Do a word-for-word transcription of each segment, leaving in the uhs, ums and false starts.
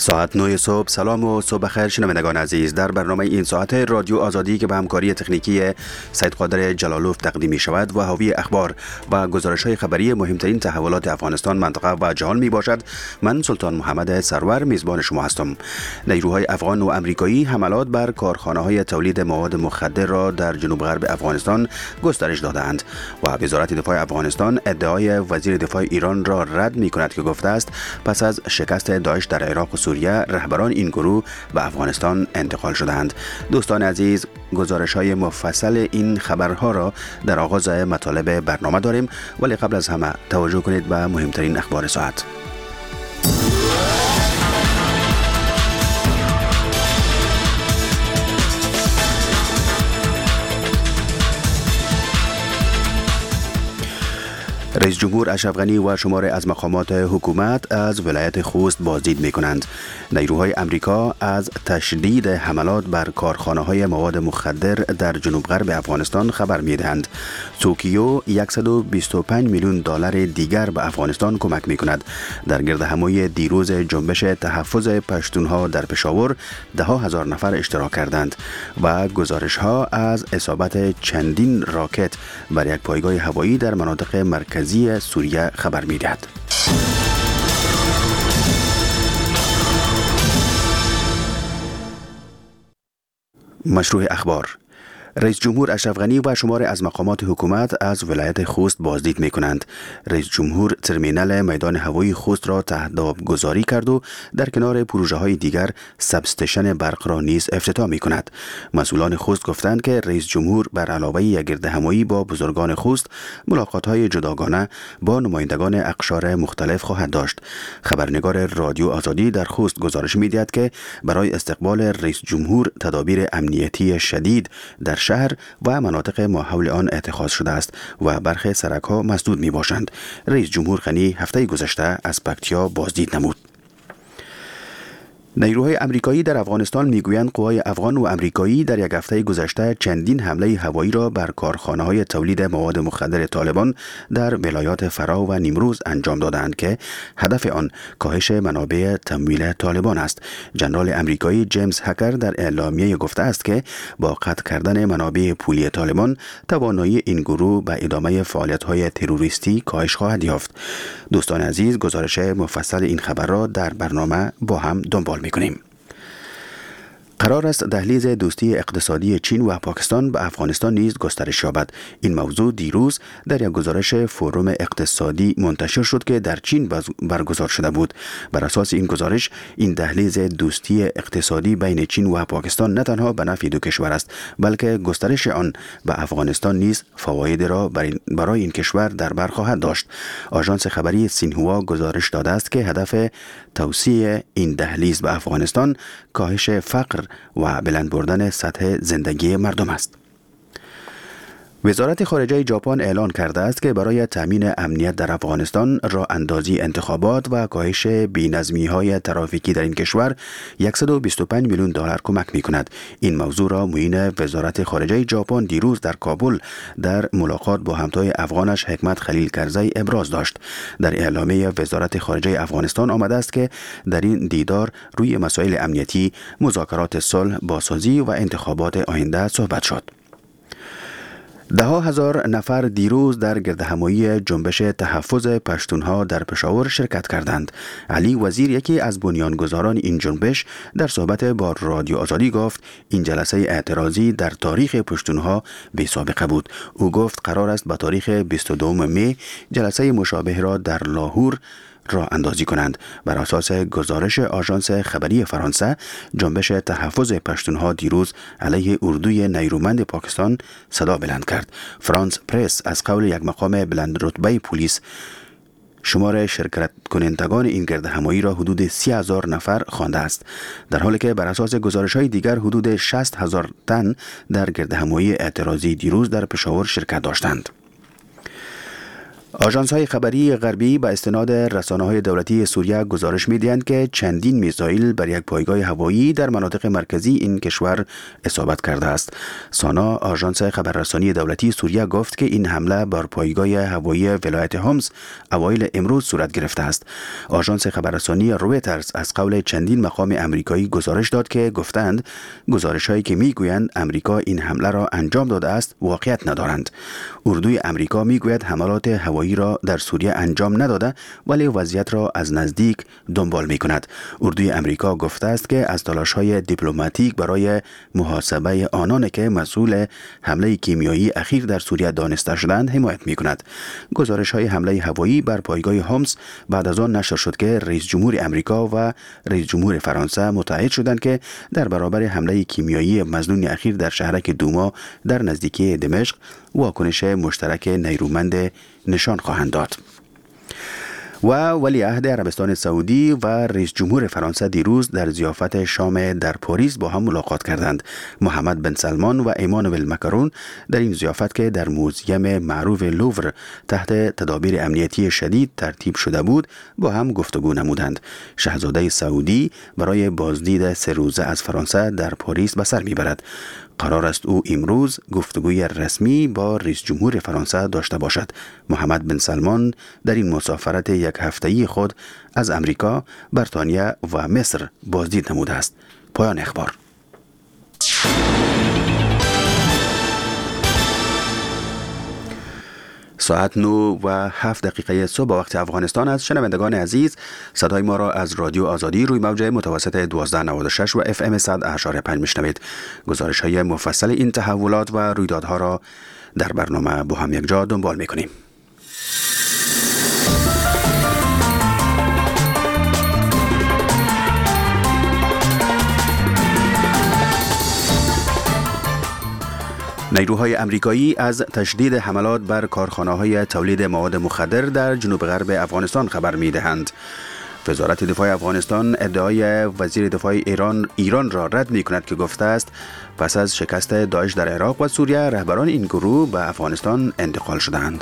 ساعت نه صبح. سلام و صبح بخیر شنوندگان عزیز. در برنامه این ساعت رادیو آزادی که به همکاری تکنیکی سید قادر جلالوف تقدیم می شود و حاوی اخبار و گزارش های خبری مهمترین تحولات افغانستان، منطقه و جهان می باشد، من سلطان محمد سرور میزبان شما هستم. نیروهای افغان و امریکایی حملات بر کارخانه های تولید مواد مخدر را در جنوب غرب افغانستان گسترش دادند و وزارت دفاع افغانستان ادعای وزیر دفاع ایران را رد می کند که گفته است پس از شکست داعش در عراق و سوریه رهبران این گروه به افغانستان انتقال شدند. دوستان عزیز، گزارش های مفصل این خبرها را در آغاز مطالب برنامه داریم، ولی قبل از همه توجه کنید به مهمترین اخبار ساعت. رئیس جمهور اشرف غنی و شماری از مقامات حکومت از ولایت خوست بازدید می کنند. نیروهای امریکا از تشدید حملات بر کارخانه های مواد مخدر در جنوب غرب افغانستان خبر می دهند. توکیو صد و بیست و پنج میلیون دلار دیگر به افغانستان کمک می کند. در گردهمایی دیروز جنبش تحفظ پشتونها در پشاور ده ها هزار نفر اشتراک کردند و گزارش ها از اصابت چندین راکت بر یک پایگاه هوایی در مناطق مرکزی سوریه خبر می دهد. مشروع اخبار. رئیس جمهور اشرف غنی و شماری از مقامات حکومت از ولایت خوست بازدید می کنند. رئیس جمهور ترمینال میدان هوایی خوست را تهداب گذاری کرد و در کنار پروژه های دیگر سبستشن برق را نیز افتتاح می کند. مسئولان خوست گفتند که رئیس جمهور بر علاوه یک گردهمایی با بزرگان خوست ملاقات های جداگانه با نمایندگان اقشار مختلف خواهد داشت. خبرنگار رادیو آزادی در خوست گزارش می دهد که برای استقبال رئیس جمهور تدابیر امنیتی شدید در شهر و مناطق ماحول آن اتخاذ شده است و برخی سرک‌ها مسدود می باشند. رئیس جمهور غنی هفته گذشته از پکتیا بازدید نمود. نیروهای امریکایی در افغانستان میگویند قوای افغان و امریکایی در یک هفته گذشته چندین حمله هوایی را بر کارخانه‌های تولید مواد مخدر طالبان در ولایات فرا و نیمروز انجام دادند که هدف آن کاهش منابع تمویل طالبان است. ژنرال امریکایی جیمز هکر در اعلامیه گفته است که با قطع کردن منابع پولی طالبان توانایی این گروه به ادامه فعالیت‌های تروریستی کاهش خواهد یافت. دوستان عزیز، گزارش مفصل این خبر را در برنامه با هم دنبال می‌کنیم. قرار است دهلیز دوستی اقتصادی چین و پاکستان به افغانستان نیز گسترش یابد. این موضوع دیروز در یک گزارش فروم اقتصادی منتشر شد که در چین برگزار شده بود. بر اساس این گزارش، این دهلیز دوستی اقتصادی بین چین و پاکستان نه تنها به نفع دو کشور است، بلکه گسترش آن به افغانستان نیز فواید را برای این کشور در بر خواهد داشت. آژانس خبری سینهوا گزارش داده است که هدف توسعه این دهلیز به افغانستان کاهش فقر و بلند بردن سطح زندگی مردم است. وزارت خارجه ژاپن اعلان کرده است که برای تامین امنیت در افغانستان، راه اندازی انتخابات و کاهش بی‌نظمی‌های ترافیکی در این کشور صد و بیست و پنج میلیون دلار کمک می‌کند. این موضوع را معین وزارت خارجه ژاپن دیروز در کابل در ملاقات با همتای افغانش حکمت خلیل کرزی ابراز داشت. در اعلامیه وزارت خارجه افغانستان آمده است که در این دیدار روی مسائل امنیتی، مذاکرات صلح، بازسازی و انتخابات آینده صحبت شد. ده ها هزار نفر دیروز در گردهمایی جنبش تحفظ پشتونها در پشاور شرکت کردند. علی وزیر، یکی از بنیانگذاران این جنبش، در صحبت با رادیو آزادی گفت این جلسه اعتراضی در تاریخ پشتونها بی سابقه بود. او گفت قرار است به تاریخ بیست و دوم می جلسه مشابه را در لاهور راه اندازی کنند. بر اساس گزارش آژانس خبری فرانسه، جنبش تحفظ پشتونها دیروز علیه اردوی نیرومند پاکستان صدا بلند کرد. فرانس پرس از قول یک مقام بلند رتبه پلیس شمار شرکت کنندگان این گردهمایی را حدود سی هزار نفر خوانده است، در حالی که بر اساس گزارش‌های دیگر حدود شصت هزار تن در گردهمایی اعتراضی دیروز در پشاور شرکت داشتند. آژانس‌های خبری غربی به استناد رسانه‌های دولتی سوریه گزارش می‌دهند که چندین میزایل بر یک پایگاه هوایی در مناطق مرکزی این کشور اصابت کرده است. سانا، آژانس خبررسانی دولتی سوریه گفت که این حمله بر پایگاه هوایی ولایت هومس اوایل امروز صورت گرفته است. آژانس خبررسانی رویترز از قول چندین مقام آمریکایی گزارش داد که گفتند گزارش‌هایی که می‌گویند آمریکا این حمله را انجام داده است واقعیت ندارند. اردوی آمریکا می‌گوید حملات هوایی را در سوریه انجام نداده ولی وضعیت را از نزدیک دنبال می کند. اردوی امریکا گفته است که از تلاش‌های دیپلماتیک برای محاسبه آنان که مسئول حمله کیمیایی اخیر در سوریه دانسته شدند حمایت می کند. گزارش‌های حمله هوایی بر پایگاه هومس بعد از آن نشر شد که رئیس جمهور امریکا و رئیس جمهور فرانسه متحد شدند که در برابر حمله کیمیایی مظنون اخیر در شهرک دوما در نزدیکی دمشق واکنش مشترک نیرومند نشان خواهند داد. و ولیعهد عربستان سعودی و رئیس جمهور فرانسه دیروز در ضیافت شام در پاریس با هم ملاقات کردند. محمد بن سلمان و ایمانوئل مکرون در این ضیافت که در موزیم معروف لوور تحت تدابیر امنیتی شدید ترتیب شده بود با هم گفتگو نمودند. شاهزاده سعودی برای بازدید سه روزه از فرانسه در پاریس به سر میبرد. قرار است او امروز گفتگوی رسمی با رئیس جمهور فرانسه داشته باشد. محمد بن سلمان در این مسافرت یک هفته‌ای خود از امریکا، بریتانیا و مصر بازدید نموده است. پایان اخبار. ساعت نو و هفت دقیقه صبح وقت افغانستان است. شنوندگان عزیز، صدای ما را از رادیو آزادی روی موج متوسط دوازده نود و شش و اف ام صد و هشت و پنج میشنوید. گزارش های مفصل این تحولات و رویدادها را در برنامه با هم یک جا دنبال میکنیم. نیروهای امریکایی از تشدید حملات بر کارخانه‌های تولید مواد مخدر در جنوب غرب افغانستان خبر می‌دهند. وزارت دفاع افغانستان ادعای وزیر دفاع ایران ایران را رد می‌کند که گفته است پس از شکست داعش در عراق و سوریه رهبران این گروه به افغانستان انتقال شدند.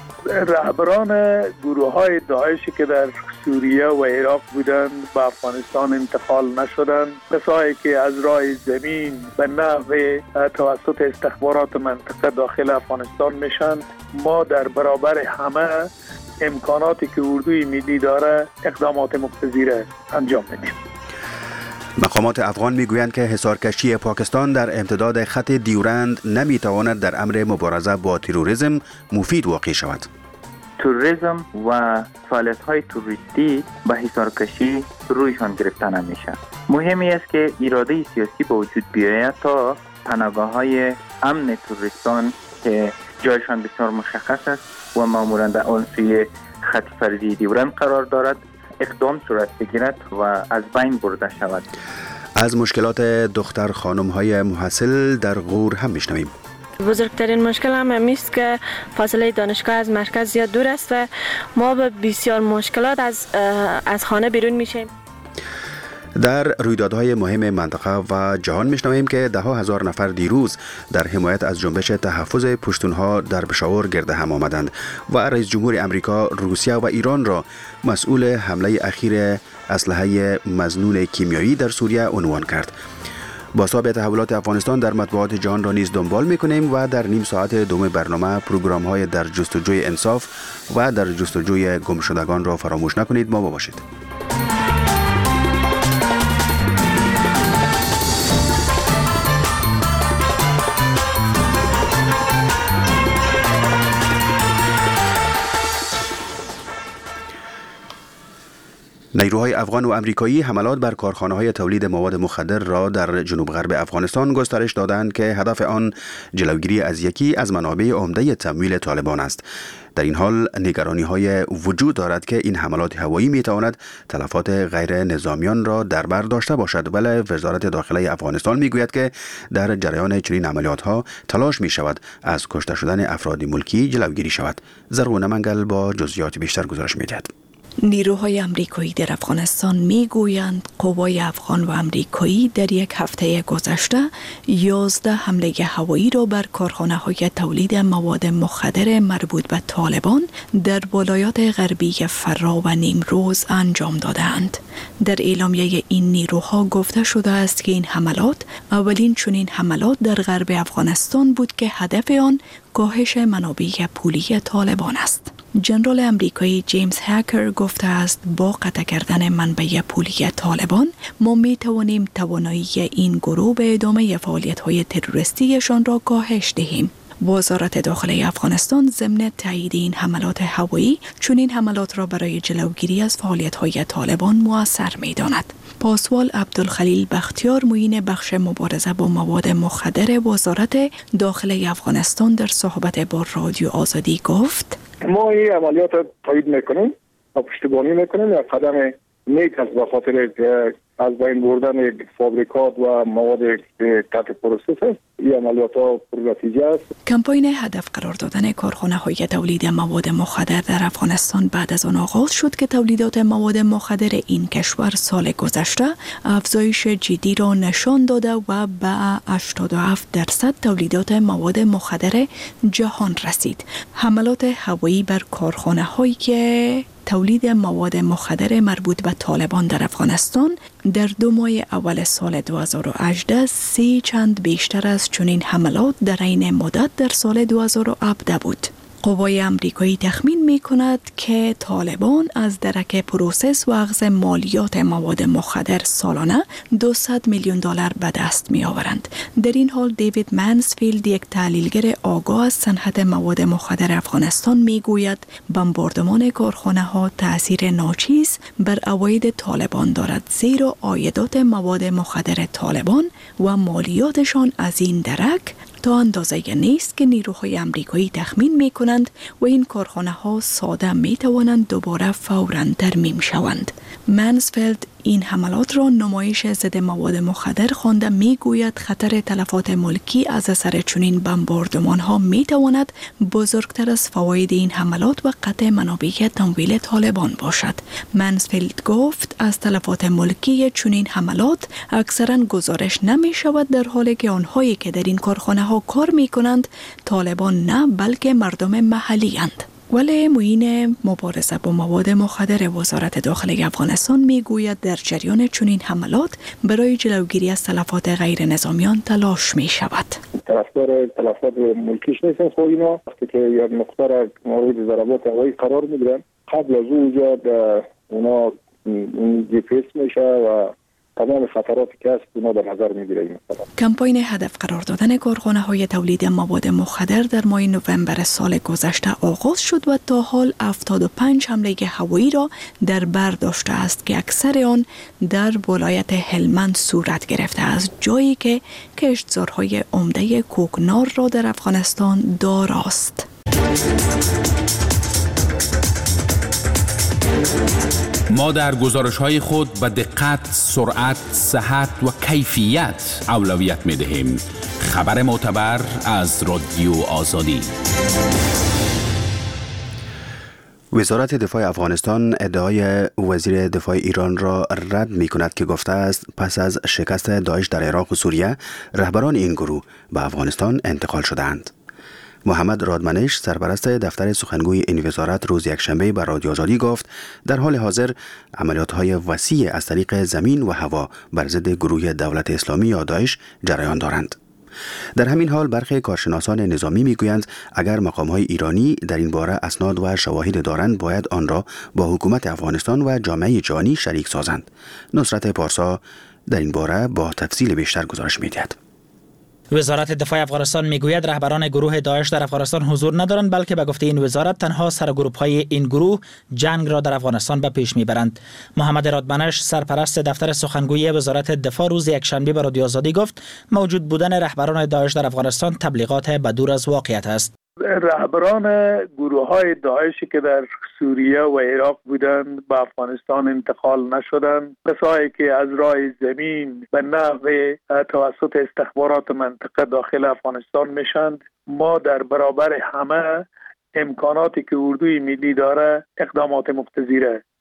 رهبران گروه های داعشی که در سوریه و عراق بودند به افغانستان انتقال نشدند. کسایی که از راه زمین به نحو توسط استخبارات منطقه داخل افغانستان میشن. ما در برابر همه امکاناتی که اردوی ملی داره اقدامات مقتضیره انجام میدیم. مقامات افغان میگویند که حصارکشی پاکستان در امتداد خط دیورند نمیتواند در امر مبارزه با تروریسم مفید واقع شود. تروریسم و فعالیت‌های تروریستی به حصارکشی رویشان گرفته نمیشه. مهمی است که اراده سیاسی به وجود بیاید تا پناهگاه‌های امن تروریستان که جایشان بسیار مشخص است و معمولاً در آن سوی خط فرضی دیورند قرار دارد اقدام صورت بگیرد و از بین برده شود. از مشکلات دختر خانم های محصل در غور هم میشنویم. بزرگترین مشکل هم همیست که فاصله دانشگاه از مرکز زیاد دور است و ما به بسیار مشکلات از از خانه بیرون میشیم. در رویدادهای مهم منطقه و جهان میشنویم که ده ها هزار نفر دیروز در حمایت از جنبش تحفظ پشتونها در پشاور گرد هم آمدند و رئیس جمهور امریکا روسیه و ایران را مسئول حمله اخیر اسلحه مظنون کیمیایی در سوریه عنوان کرد. بازتاب تحولات افغانستان در مطبوعات جهان را نیز دنبال میکنیم و در نیم ساعت دوم برنامه پروگرام های در جستجوی انصاف و در جستجوی گمشدگان را فراموش نکنید. ما با باشید. نیروهای افغان و امریکایی حملات بر کارخانه‌های تولید مواد مخدر را در جنوب غرب افغانستان گسترش دادند که هدف آن جلوگیری از یکی از منابع عمده تمویل طالبان است. در این حال نگرانی‌های وجود دارد که این حملات هوایی می‌تواند تلفات غیر نظامیان را در بر داشته باشد، ولی وزارت داخله افغانستان می‌گوید که در جریان چنین عملیات‌ها تلاش می‌شود از کشته شدن افراد ملکی جلوگیری شود. زرغون منگل با جزئیات بیشتر گزارش می‌دهد. نیروهای آمریکایی در افغانستان میگویند قوای افغان و آمریکایی در یک هفته گذشته یازده حمله هوایی را بر کارخانه‌های تولید مواد مخدر مربوط به طالبان در ولایات غربی فرا و نیمروز انجام دادند. در اعلامیه این نیروها گفته شده است که این حملات اولین چنین حملات در غرب افغانستان بود که هدف آن کاهش منابع پولی طالبان است. جنرال امریکایی جیمز هاکر گفته است با قطع کردن منبع پولی طالبان ما می توانیم توانایی این گروه به ادامه فعالیت‌های تروریستیشان را کاهش دهیم. وزارت داخله افغانستان ضمن تایید این حملات هوایی چون این حملات را برای جلوگیری از فعالیت‌های طالبان مؤثر می‌داند. پاسوال عبدالخلیل بختیار معین بخش مبارزه با مواد مخدر وزارت داخله افغانستان در صحبت با رادیو آزادی گفت: ما این عملیات را تایید میکنیم و پشتیبانی میکنیم. یک قدم نیک است به خاطر از بین بردن فابریکات و مواد تحت پروسس است. این عملیات ها پر نتیجه است. کمپاین هدف قرار دادن کارخانه‌های تولید مواد مخدر در افغانستان بعد از آن آغاز شد که تولیدات مواد مخدر این کشور سال گذشته افزایش جدی را نشان داده و به هشتاد و هفت درصد تولیدات مواد مخدر جهان رسید. حملات هوایی بر کارخانه‌هایی که تولید مواد مخدر مربوط به طالبان در افغانستان در دو ماه اول سال دو هزار و هجده سی چند بیشتر از چنین حملات در این مدت در سال دو هزار و هفده بود. قوای آمریکایی تخمین می کند که طالبان از درک پروسس و اخذ مالیات مواد مخدر سالانه دویست میلیون دلار به دست می آورند. در این حال دیوید منسفیلد، یک تحلیلگر آگاه از صنعت مواد مخدر افغانستان، می گوید بمباردمان کارخانه ها تأثیر ناچیز بر عواید طالبان دارد، زیرا عایدات مواد مخدر طالبان و مالیاتشان از این درک تا اندازه نیست که نیروهای آمریکایی تخمین می کنند و این کارخانه ها ساده می توانند دوباره فوراً ترمیم شوند. منسفیلد این حملات را نمایش ضد مواد مخدر خوانده می گوید خطر تلفات ملکی از اثر چنین بمباردمان ها می تواند بزرگتر از فواید این حملات و قطع منابع تمویل طالبان باشد. منسفیلد گفت از تلفات ملکی چنین حملات اکثرا گزارش نمی شود، در حالی که آنهایی که در این کارخانه ها کار می کنند طالبان نه بلکه مردم محلی اند. ولی معین مبارزه با مواد مخدر وزارت داخله افغانستان می گوید در جریان چنین حملات برای جلوگیری از تلفات غیر نظامیان تلاش می شود. طرفدار تلفات ملکیش نیستن، خب اینا وقتی که یک نقطه را مورد ضربات هوایی قرار میگیرن قبل از اونجا اونا جی پی اس میشه و تمام خطراتی که هست اونا در نظر میگیره. کمپاین هدف قرار دادن کارخانه‌های تولید مواد مخدر در ماه نوامبر سال گذشته آغاز شد و تا حال هفتاد و پنج حمله هوایی را در بر داشته است که اکثر آن در ولایت هلمند صورت گرفته است، جایی که کشتزارهای عمده کوکنار را در افغانستان داراست. ما در گزارش‌های خود به دقت، سرعت، صحت و کیفیت اولویت می‌دهیم. خبر معتبر از رادیو آزادی. وزارت دفاع افغانستان ادعای وزیر دفاع ایران را رد می کند که گفته است پس از شکست داعش در عراق و سوریه رهبران این گروه به افغانستان انتقال شدند. محمد رادمنش، سرپرست دفتر سخنگوی این وزارت، روز یکشنبه به رادیو آزادی گفت در حال حاضر عملیات‌های وسیع از طریق زمین و هوا بر ضد گروه دولت اسلامی یا داعش جریان دارند. در همین حال برخی کارشناسان نظامی میگویند اگر مقام‌های ایرانی در این باره اسناد و شواهد دارند باید آن را با حکومت افغانستان و جامعه جهانی شریک سازند. نصرت پارسا در این باره با تفصیل بیشتر گزارش می‌دهد. وزارت دفاع افغانستان میگوید رهبران گروه داعش در افغانستان حضور ندارند، بلکه به گفته این وزارت تنها سرگروه‌های این گروه جنگ را در افغانستان به پیش میبرند. محمد رادمنش، سرپرست دفتر سخنگوی وزارت دفاع، روز یکشنبه به رادیو آزادی گفت موجود بودن رهبران داعش در افغانستان تبلیغات بدور از واقعیت است. رهبران گروه های داعشی که در سوریه و عراق بودند به افغانستان انتقال نشدند. کسایی که از راه زمین به نحو توسط استخبارات منطقه داخل افغانستان میشند. ما در برابر همه امکاناتی که اردوی ملی داره اقدامات مقتضیره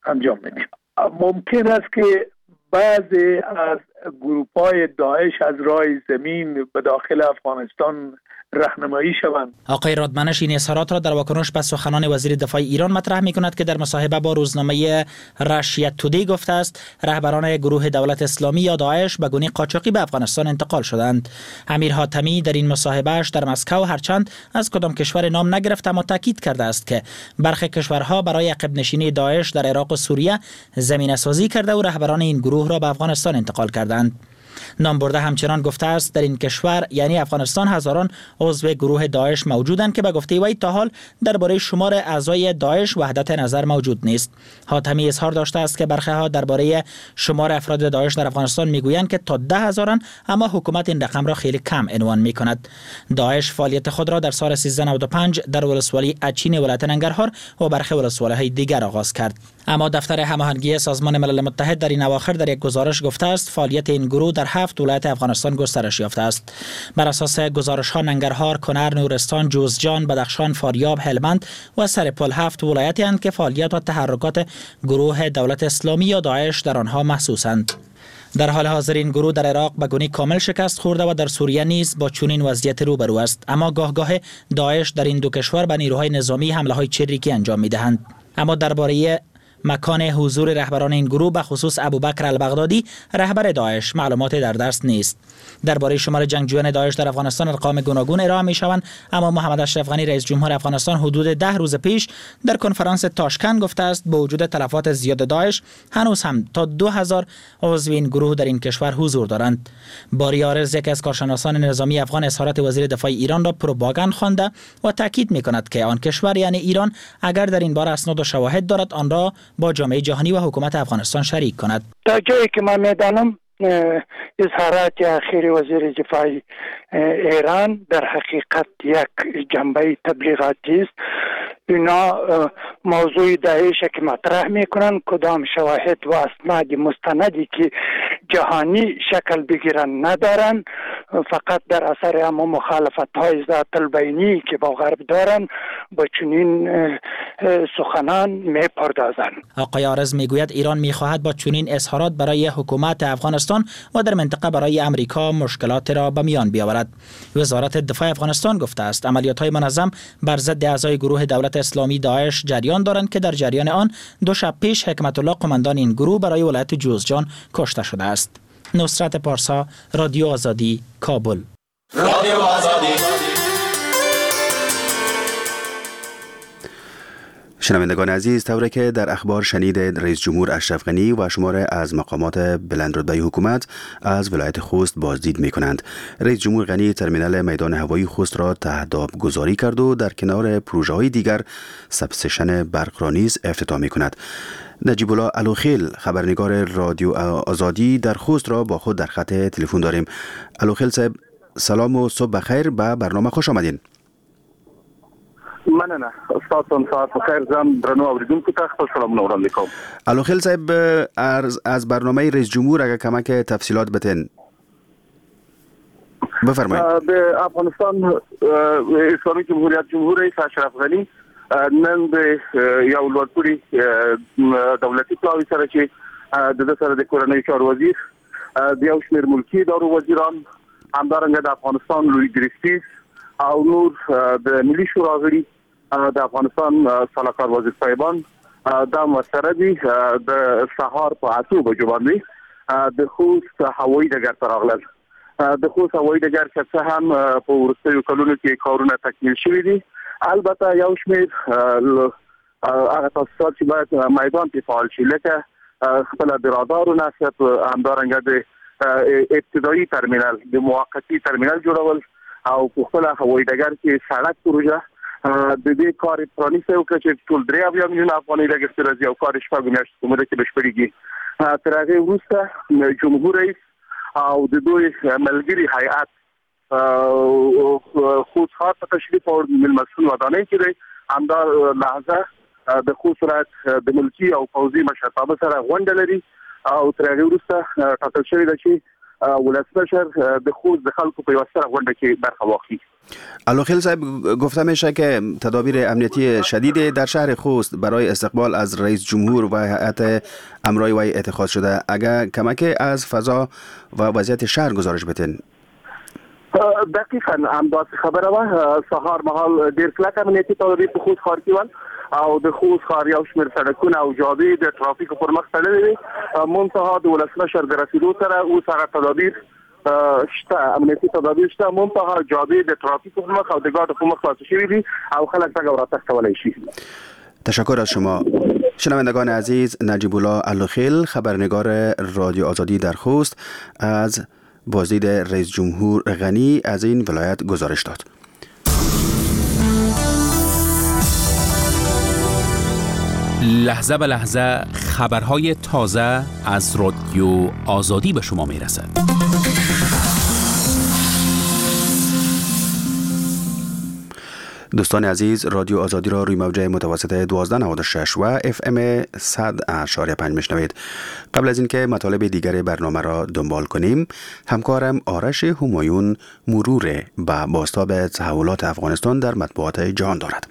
انجام میدیم. ممکن است که بعضی از گروپ‌های داعش از راه زمین به داخل افغانستان راهنمایی شوند. آقای رادمنش این اظهارات را در واکنش به سخنان وزیر دفاع ایران مطرح می‌کند که در مصاحبه با روزنامه رشیا تودی گفته است رهبران گروه دولت اسلامی یا داعش به گونه قاچاقی به افغانستان انتقال شدند. امیر حاتمی در این مصاحبهش در مسکو هرچند از کدام کشور نام نگرفت اما تاکید کرده است که برخی کشورها برای عقب نشینی داعش در عراق و سوریه زمینه سازی کرده و رهبران این گروه را به افغانستان انتقال کردند. نام برده همچنان گفته است در این کشور یعنی افغانستان هزاران عضو گروه داعش موجودند که به گفته وی تا حال درباره شمار اعضای داعش وحدت نظر موجود نیست. حاتمی اظهار داشته است که برخی ها درباره شمار افراد داعش در افغانستان میگویند که تا ده هزارن اما حکومت این رقم را خیلی کم عنوان میکند. داعش فعالیت خود را در سال سیزده نود و پنج در ولسوالی اچین ولایت ننگرهار و برخی ولسوالی‌های دیگر آغاز کرد. اما دفتر هماهنگی سازمان ملل متحد در این اواخر در یک گزارش گفته است فعالیت این گروه در هفت ولایت افغانستان گسترش یافته است. بر اساس گزارش‌ها ننگرهار، کنر، نورستان، جوزجان، بدخشان، فاریاب، هلمند و سرپل هفت ولایتی اند که فعالیت و تحرکات گروه دولت اسلامی یا داعش در آنها محسوسند. در حال حاضر این گروه در عراق به گونه کامل شکست خورده و در سوریه نیز با چنین وضعیت روبرو است. اما گاه گاه داعش در این دو کشور به نیروهای نظامی حمله‌های چریکی انجام می‌دهند. اما درباره مکان حضور رهبران این گروه به خصوص ابوبکر البغدادی رهبر داعش معلومات در دست نیست. درباره شمار جنگجویان داعش در افغانستان ارقام گوناگون ارائه می‌شوند اما محمد اشرف غنی رئیس جمهور افغانستان حدود ده روز پیش در کنفرانس تاشکند گفته است با وجود تلفات زیاد داعش هنوز هم تا دو هزار عضو این گروه در این کشور حضور دارند. باری عارض یک از کارشناسان نظامی افغان اظهارات وزیر دفاع ایران را پروپاگاند خوانده و تاکید می‌کند که آن کشور یعنی ایران اگر در این باره اسناد و شواهد دارد آن را با جامعه جهانی و حکومت افغانستان شریک کند. تا جایی که من می‌دانم اظهارات اخیر وزیر دفاع ایران در حقیقت یک جنبه تبلیغاتی است. اینا موضوع داعش که مطرح میکنن کدام شواهد و اسناد مستندی که جهانی شکل بگیرن ندارن، فقط در اثر اما مخالفت های ذات البینی که با غرب دارن با چنین سخنان میپردازن. آقای عارض میگوید ایران میخواهد با چنین اظهارات برای حکومت افغانستان و در منطقه برای امریکا مشکلات را به میان بیاورد. وزارت دفاع افغانستان گفته است عملیات های منظم بر ضد اعضای گروه دولت اسلامی داعش جریان دارند که در جریان آن دو شب پیش حکمت الله قماندان این گروه برای ولایت جوزجان کشته شده است. نصرت پارسا، رادیو آزادی، کابل. رادیو آزادی. شنوندگان عزیز، طوری که در اخبار شنید رئیس جمهور اشرف غنی و شمار از مقامات بلندرتبه حکومت از ولایت خوست بازدید می کنند. رئیس جمهور غنی ترمینال میدان هوایی خوست را تهداب گذاری کرد و در کنار پروژه های دیگر سبستشن برق را نیز افتتاح می کند. نجیب الله الوخیل خبرنگار رادیو آزادی در خوست را با خود در خط تلفن داریم. الوخیل صاحب سلام و صبح بخیر، به برنامه خوش آمدین. مننه استادتون ساعت بخیر. زم درنو اوریدونکو ته خپل سلامونه وړاندې کوم. الوخیل صاحب از برنامه رئیس جمهور اگر کمک تفصیلات بتین بفرمایید. د افغانستان اسلامي جمهوریت جمهور رئیس اشرف غنی نن د یو لوړپوړي دولتي پلاوي سره چې د سره د کورنۍ چارو وزیر د یو شمېر ملکي ادارو وزیران همدارنګه د افغانستان لوی درستیز او نور د ملي شورا غړي د افغانستان سلاکار وزیر صاحبان دا مسره دي د سهار په اته بجو باندې د خوست هوایي ډګر ته راغلل. د خوست هوایي ډګر چې هم په ورستیو کلونو کې کارونه تکمیل شوي دي. البته یو شمېر هغه تاسیسات چې باید میدان کې فعال شي لکه خپل د رادارو نصب، همدارنګه د ابتدایي ترمینل د موقتی ترمینل جوړول او په خپل هوایي ډګر کې سړک پروژه د دې کار پرانیسته او چې ټول درې اویا میلیون افغانۍ لګښت راځي او کار شپږ میاشتې په موده کې بشپړېږي. تر هغې وروسته جمهور رئیس او د دوی ملګري هیئت خوست ښار ته تشریف او مېلمستون ودانۍ کې دی. همدا لحظه د خوست ولایت د ملکي او پوځي مشرتابه سره غونډه لري او تر هغې وروسته ټاکل شوې ده چې ولسمشر د خوست د خلکو په وسره غونډه کې برخه واخلي. علوخیل صاحب گفته میشه که تدابیر امنیتی شدید در شهر خوست برای استقبال از رئیس جمهور و هیئت امرای وی اتخاذ شده. اگر کمک از فضا و وضعیت شهر گزارش بدین. دقیقاً همداسې خبره وه. سهار مهال ډېر کلک امنیتي تدابیر په خوست ښار کې ول او د خوست ښار یو شمېر سړکونه او جادې د ترافیکو پر مخ تړلې وې. منتها د ولسمشر د رسېدو سره اوس هغه تدابیر شته، امنیتي تدابیر شته، منتها جادې د ترافیکو پر مخ او د ګاډو په مخ خلاصې شوي دي او خلک تګ او راتګ کولی شي. تشکر از شما. شنوندگان عزیز، نجیب الله علوخیل خبرنگار رادیو آزادی در خوست از بازدید رئیس جمهور غنی از این ولایت گزارش داد. لحظه به لحظه خبرهای تازه از رادیو آزادی به شما می رسد. دوستان عزیز، رادیو آزادی را روی موج متوسط دوازده نود و شش و اف ام صد اشاریه پنج میشنوید. قبل از اینکه مطالب دیگر برنامه را دنبال کنیم، همکارم آرش همایون مرور به بازتاب تحولات افغانستان در مطبوعات جهان دارد.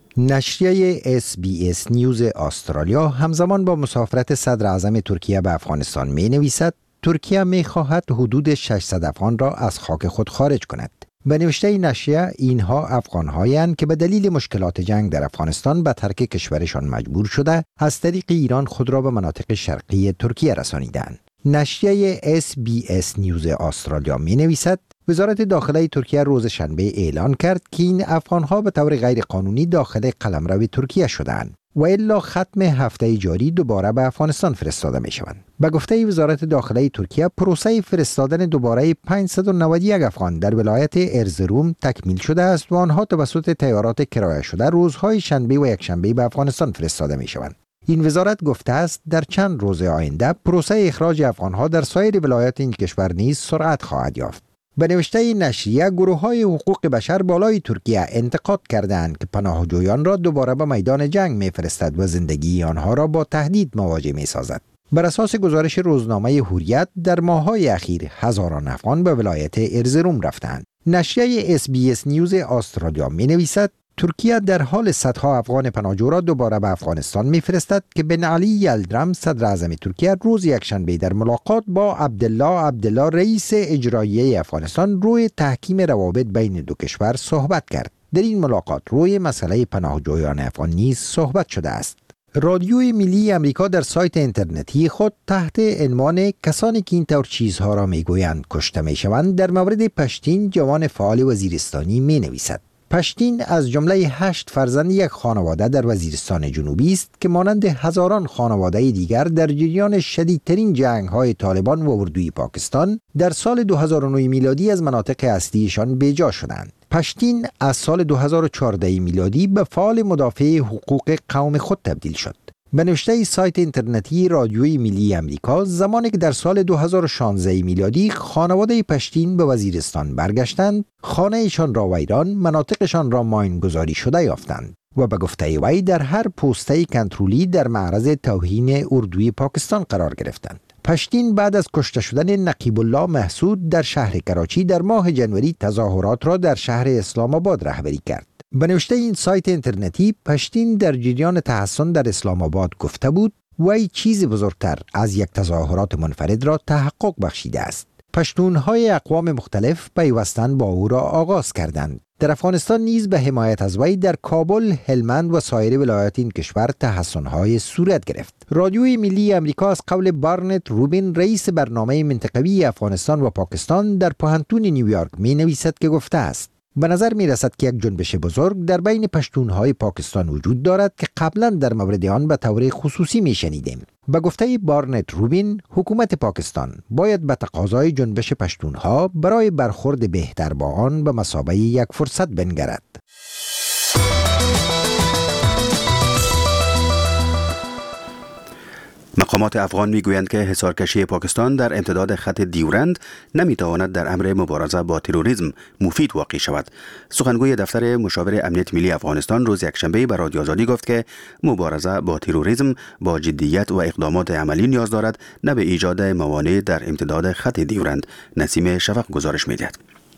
نشریه اس بی اس نیوز استرالیا همزمان با مسافرت صدر اعظم ترکیه به افغانستان می نویسد ترکیه می خواهد حدود ششصد افغان را از خاک خود خارج کند. به نوشته نشریه اینها افغان‌هایند که به دلیل مشکلات جنگ در افغانستان به ترک کشورشان مجبور شده از طریق ایران خود را به مناطق شرقی ترکیه رسانیدند. نشریه اس بی اس نیوز استرالیا می نویسد وزارت داخله ترکیه روز شنبه اعلان کرد که این افغان‌ها به طور غیر قانونی داخل قلمرو ترکیه شدند و الا ختم هفته جاری دوباره به افغانستان فرستاده می شوند. به گفته وزارت داخله ترکیه پروسه فرستادن دوباره پانصد و نود و یک افغان در ولایت ارزروم تکمیل شده است و آنها توسط طیارات کرایه شده روزهای شنبه و یکشنبه به افغانستان فرستاده می شوند. این وزارت گفته است در چند روز آینده پروسه اخراج افغانها در سایر ولایات این کشور نیز سرعت خواهد یافت. به نوشته نشریه گروه‌های حقوق بشر بالای ترکیه انتقاد کردند که پناهجویان را دوباره به میدان جنگ می‌فرستد و زندگی آنها را با تهدید مواجه می‌سازد. بر اساس گزارش روزنامه حریت در ماه‌های اخیر هزاران افغان به ولایت ارزروم رفتند. نشریه اس بی اس نیوز استرالیا می‌نویسد ترکیه در حال صدها افغان پناهجو را دوباره به افغانستان می‌فرستد که بن علی یلدرم صدر اعظم ترکیه روز یکشنبه در ملاقات با عبدالله عبدالله رئیس اجرایی افغانستان روی تحکیم روابط بین دو کشور صحبت کرد. در این ملاقات روی مسئله پناهجویان افغان نیز صحبت شده است. رادیوی ملی امریکا در سایت اینترنتی خود تحت عنوان کسانی که این طور چیزها را میگویند کشته میشوند در مورد پشتین جوان فعال وزیرستانی مینویسد. پشتین از جمله هشت فرزند یک خانواده در وزیرستان جنوبی است که مانند هزاران خانواده دیگر در جریان شدیدترین جنگ‌های طالبان و اردوی پاکستان در سال دو هزار و نه میلادی از مناطق اصلیشان بیجا شدند. پشتین از سال دو هزار و چهارده میلادی به فعال مدافع حقوق قوم خود تبدیل شد. به نوشته سایت اینترنتی رادیوی ملی امریکا زمانی که در سال دو هزار و شانزده میلادی خانواده پشتین به وزیرستان برگشتند، خانه‌شان را ویران، مناطقشان را ماینگذاری شده یافتند و به گفته وی در هر پوسته کنترلی در معرض توهین اردوی پاکستان قرار گرفتند. پشتین بعد از کشته شدن نقیب الله محسود در شهر کراچی در ماه جنوری تظاهرات را در شهر اسلام آباد رهبری کرد. به نوشته این سایت اینترنتی پشتین در جریان تحصن در اسلام آباد گفته بود وی چیز بزرگتر از یک تظاهرات منفرد را تحقق بخشیده است. پشتونهای اقوام مختلف پیوستن با او را آغاز کردند. در افغانستان نیز به حمایت از وی در کابل، هلمند و سایر ولایات این کشور تحصن‌های صورت گرفت. رادیوی ملی امریکا از قول بارنت روبین رئیس برنامه منطقوی افغانستان و پاکستان در پوهنتون نیویورک می نویسد که گفته است به نظر می رسد که یک جنبش بزرگ در بین پشتونهای پاکستان وجود دارد که قبلا در مورد آن به طور خصوصی می شنیدیم. به گفته بارنت روبین، حکومت پاکستان باید به تقاضای جنبش پشتونها برای برخورد بهتر با آن به مثابه یک فرصت بنگرد. مقامات افغان میگویند که حصارکشی پاکستان در امتداد خط دیورند نمیتواند در امر مبارزه با تروریسم مفید واقع شود. سخنگوی دفتر مشاور امنیت ملی افغانستان روز یکشنبه به رادیو آزادی گفت که مبارزه با تروریسم با جدیت و اقدامات عملی نیاز دارد، نه به ایجاد موانع در امتداد خط دیورند. نسیم شفق گزارش می‌دهد.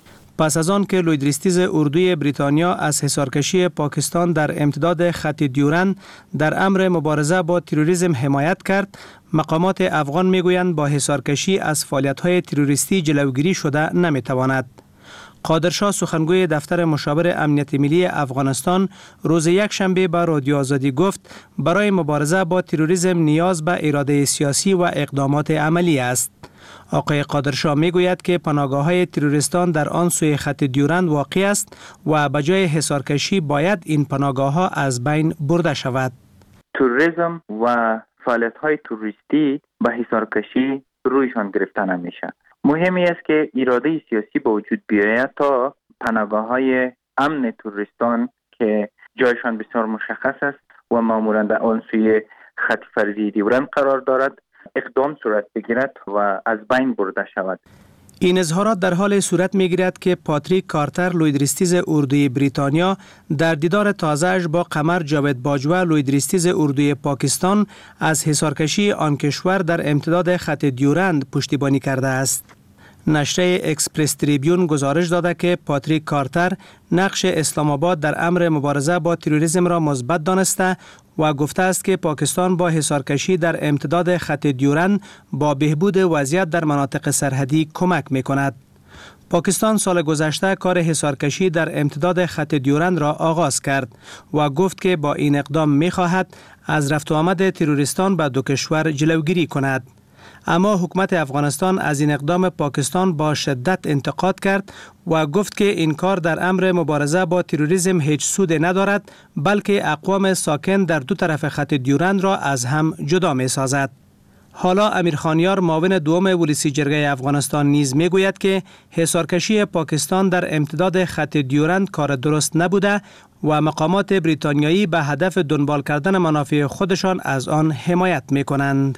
پس از آن که لویدریستیز اردوی بریتانیا از حصارکشی پاکستان در امتداد خط دیورند در امر مبارزه با تروریسم حمایت کرد، مقامات افغان میگویند با حصارکشی از فعالیت‌های تروریستی جلوگیری شده نمیتواند. قادرشاه سخنگوی دفتر مشاور امنیت ملی افغانستان روز یکشنبه به رادیو آزادی گفت برای مبارزه با تروریسم نیاز به اراده سیاسی و اقدامات عملی است. آقای قادرشاه میگوید که پناهگاه‌های تروریستان در آن سوی خط دیورند واقع است و به جای حصارکشی باید این پناهگاه‌ها از بین برده شود. تروریسم و فعالیت‌های تروریستی به حصارکشی رویشان گرفته نمیشه. مهمی است که اراده سیاسی به وجود بیاید تا پناهگاه‌های امن تروریستان که جایشان بسیار مشخص است و معمولاً در آن سوی خط فرضی دیورند قرار دارد اقدام صورت بگیرد و از بین برده شود. این اظهارات در حال صورت میگیرد که پاتریک کارتر لویدریستیز اردوی بریتانیا در دیدار تازه‌اش با قمر جاوید باجوه لویدریستیز اردوی پاکستان از حصارکشی آن کشور در امتداد خط دیورند پشتیبانی کرده است. نشریه اکسپرس تریبیون گزارش داده که پاتریک کارتر نقش اسلام آباد در امر مبارزه با تروریسم را مثبت دانسته و گفته است که پاکستان با حصارکشی در امتداد خط دیورند با بهبود وضعیت در مناطق سرحدی کمک می کند. پاکستان سال گذشته کار حصارکشی در امتداد خط دیورند را آغاز کرد و گفت که با این اقدام می خواهد از رفت و آمد تروریستان به دو کشور جلوگیری کند. اما حکومت افغانستان از این اقدام پاکستان با شدت انتقاد کرد و گفت که این کار در امر مبارزه با تروریسم هیچ سود ندارد، بلکه اقوام ساکن در دو طرف خط دیورند را از هم جدا می سازد. حالا امیر خانیار معاون دوم ولسی جرگه افغانستان نیز می گوید که حصارکشی پاکستان در امتداد خط دیورند کار درست نبوده و مقامات بریتانیایی به هدف دنبال کردن منافع خودشان از آن حمایت می کنند.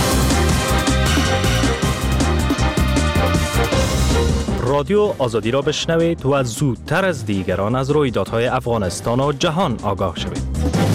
رادیو آزادی را بشنوید و زودتر از دیگران از رویدادهای افغانستان و جهان آگاه شوید.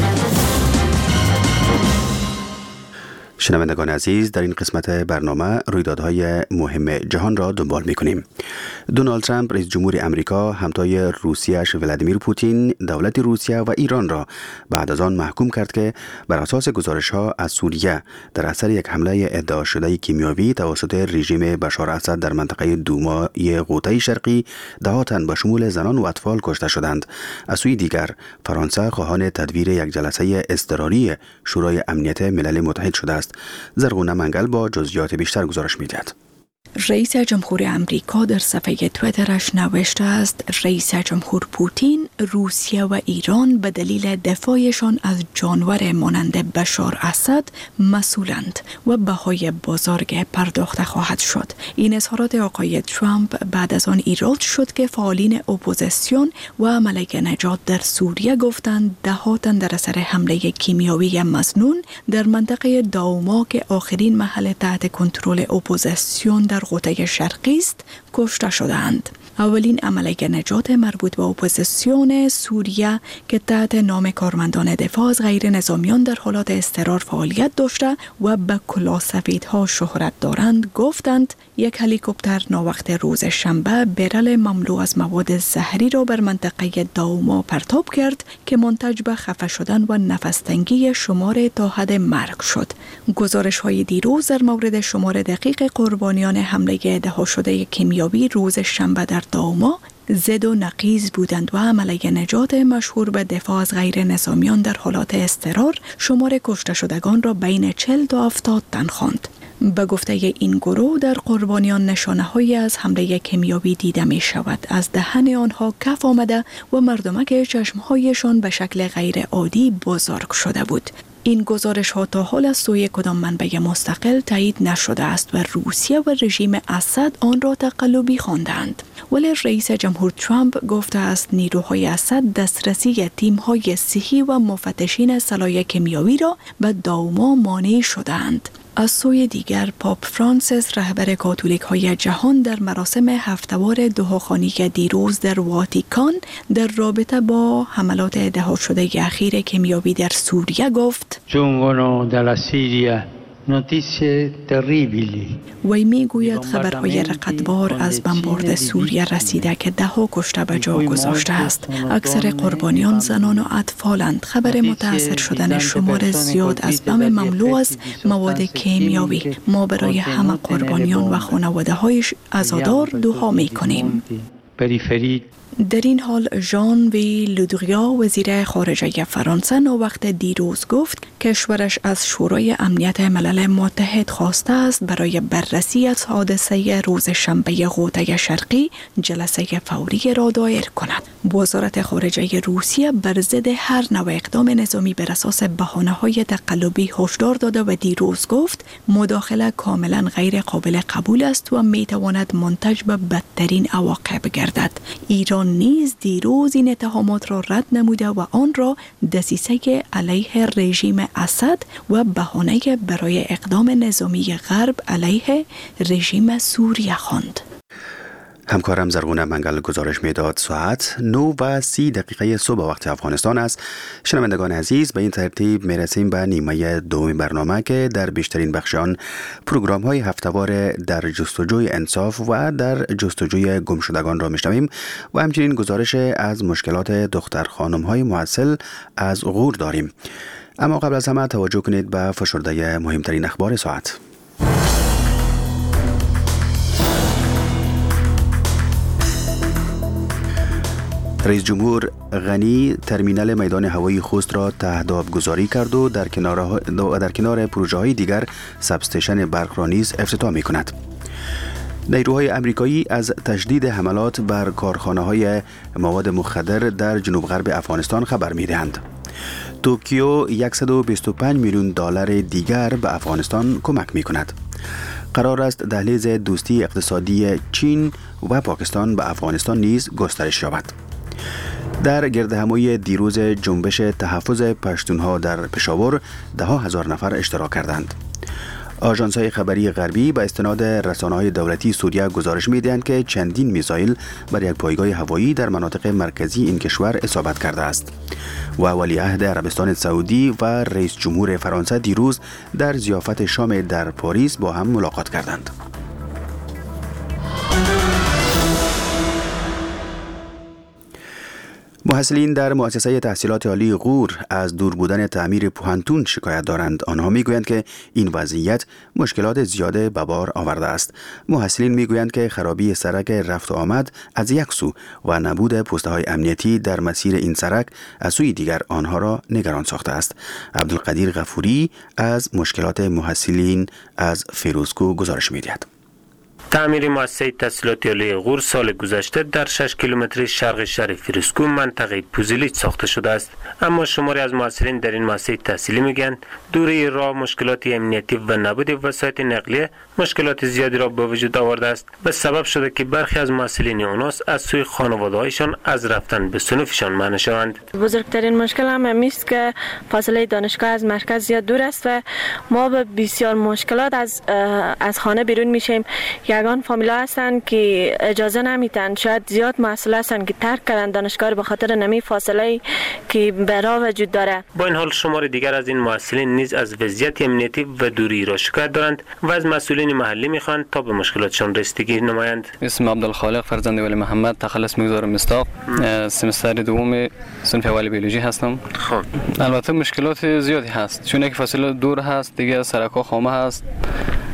شنوندگان عزیز، در این قسمت برنامه رویدادهای مهم جهان را دنبال می‌کنیم. دونالد ترامپ رئیس جمهور امریکا همتای روسیه‌اش ولادیمیر پوتین دولت روسیه و ایران را بعد از آن محکوم کرد که بر اساس گزارش‌ها از سوریه در اثر یک حمله ادعا شده کیمیاوی توسط رژیم بشار اسد در منطقه دومای غوطه شرقی ده تن به شمول زنان و اطفال کشته شدند. از سوی دیگر فرانسه خواهان تدویر یک جلسه اضطراری شورای امنیت ملل متحد شده است. زرغونه منگل با جزئیات بیشتر گزارش می‌دهد. رئیس جمهور امریکا در صفحه تویترش نوشته است رئیس جمهور پوتین، روسیه و ایران به دلیل دفاعشان از جانور مانند بشار اسد مسئولند و بهای بزرگ پرداخته خواهد شد. این اظهارات آقای ترامپ بعد از آن ایراد شد که فعالین اپوزیسیون و ملکه نجات در سوریه گفتند ده ها تن در اثر حمله کیمیاوی مظنون در منطقه داوما که آخرین محل تحت کنترل اپوزیسیون در غوطه شرقی است کشته شدند. اولین عملیات نجات مربوط به اپوزیسیون سوریه که تحت نام کارمندان دفاع از غیر نظامیان در حالات اضطرار فعالیت داشته و به کلاهسفیدها شهرت دارند گفتند یک هلیکوپتر ناوقت روز شنبه برل مملو از مواد زهری را بر منطقه داوما پرتاب کرد که منتج به خفه شدن و نفس‌تنگی شمار تا حد مرگ شد. گزارش های دیروز در مورد شمار دقیق قربانیان حمله ادعا شده کیمیاوی روز شنبه در داوما زد و نقیض بودند و عملیات نجات مشهور به دفاع از غیر نظامیان در حالات اضطرار شمار کشته شدگان را بین چهل تا هفتاد تن خواند. به گفته این گروه در قربانیان نشانه‌هایی از حمله کیمیاوی دیده می شود. از دهن آنها کف آمده و مردمک چشمهایشان به شکل غیر عادی بزرگ شده بود. این گزارش ها تا حال از سوی کدام منبع مستقل تایید نشده است و روسیه و رژیم اسد آن را تقلبی خواندند. ولی رئیس جمهور ترامپ گفته است نیروهای اسد دسترسی تیم‌های صحی و مفتشین سلاح کیمیایی را به دوما مانع شدند. از سوی دیگر پاپ فرانسیس رهبر کاتولیک های جهان در مراسم هفتوار دعاخوانی دیروز در واتیکان در رابطه با حملات دهات شده اخیر کیمیایی در سوریه گفت giungono dalla Siria notizie terribili. وی می گوید خبرهای رقتبار از بمبارد سوریه رسیده که ده ها کشته به جا گذاشته است. اکثر قربانیان زنان و اطفالند. خبر متاثر شدن شمار زیاد از بم مملو از مواد کیمیایی. ما برای همه قربانیان و خانواده هایش عزادار دعا می کنیم. در این حال ژان وی لودریا وزیر خارجه فرانسه نووقت دیروز گفت کشورش از شورای امنیت ملل متحد خواسته است برای بررسی از حادثه روز شنبه غوطه شرقی جلسه فوری را دایر کند. وزارت خارجه روسیه بر ضد هر نوع اقدام نظامی بر اساس بهانه‌های تقلبی هشدار داده و دیروز گفت مداخله کاملا غیر قابل قبول است و می تواند منتج به بدترین عواقب گردد. ایران نیز دیروز این اتهامات را رد نموده و آن را دسیسه علیه رژیم اسد و بهانه برای اقدام نظامی غرب علیه رژیم سوریه خواند. همکارم زرغونه منگل گزارش میداد. ساعت نه و سی دقیقه صبح وقت افغانستان است. شنوندگان عزیز، به این ترتیب میرسیم به نیمه دوم برنامه که در بیشترین بخش آن پروگرام های هفته‌وار در جستجوی انصاف و در جستجوی گمشدگان را میشنویم و همچنین گزارش از مشکلات دختر خانم های محصل از غور داریم. اما قبل از همه توجه کنید به فشرده مهمترین اخبار ساعت. رئیس جمهور غنی ترمینال میدان هوایی خوست را تحت آبگذاری کرد و در کنار در کنار پروژه های دیگر سبستیشن برق را نیز افتتاح می کند. نیروهای آمریکایی از تشدید حملات بر کارخانه های مواد مخدر در جنوب غرب افغانستان خبر می دهند. توکیو صد و بیست و پنج میلیون دلار دیگر به افغانستان کمک می کند. قرار است دهلیز دوستی اقتصادی چین و پاکستان به افغانستان نیز گسترش یابد. در گردهمایی دیروز جنبش تحفظ پشتونها در پشاور ده ها هزار نفر اشتراک کردند. آژانس‌های خبری غربی به استناد رسانه‌های دولتی سوریه گزارش می‌دهند که چندین میزایل بر یک پایگاه هوایی در مناطق مرکزی این کشور اصابت کرده است. و ولیعهد عربستان سعودی و رئیس جمهور فرانسه دیروز در ضیافت شام در پاریس با هم ملاقات کردند. محصلین در مؤسسه تحصیلات عالی غور از دور بودن تعمیر پوهنتون شکایت دارند. آنها میگویند که این وضعیت مشکلات زیاده به بار آورده است. محصلین میگویند که خرابی سرک رفت و آمد از یک سو و نبود پوسته های امنیتی در مسیر این سرک از سوی دیگر آنها را نگران ساخته است. عبدالقدیر غفوری از مشکلات محصلین از فیروزکو گزارش میدهد. تعمیر مؤسسه تحصیلات عالی غور سال گذشته در شش کیلومتر شرق شهر فیروزکو منطقه پوزیلیچ ساخته شده است، اما شماری از محصلین در این مؤسسه تحصیلی میگن دوری راه، مشکلات امنیتی و نبود وسایل نقلیه مشکلات زیادی را به وجود آورده است و سبب شده که برخی از محصلین اوناس از سوی خانواده‌هایشان از رفتن به صنفشان منع شوند. بزرگترین مشکل هم همیست که فاصله دانشگاه از مرکز زیاد دور است و ما به بسیار مشکلات از از خانه بیرون میشیم. یگان فامیلا هستن که اجازه نمیدن، شاید زیاد مسئله هستن که ترک کردن دانشگاه به خاطر نمی فاصله که برا وجود داره. با این حال شمار دیگر از این محصلین نیز از وضعیت امنیتی و دوری را شکایت دارند و از مسئولین محلی میخوان تا به مشکلاتشان رسیدگی نمایند. اسم عبدالخالق فرزند ولی محمد، تخلص میگذارم مستاق، سمستر دوم صنف اول بیولوژی هستم. خب البته مشکلات زیادی هست، چون که فاصله دور هست، دیگه سرک‌ها خامه هست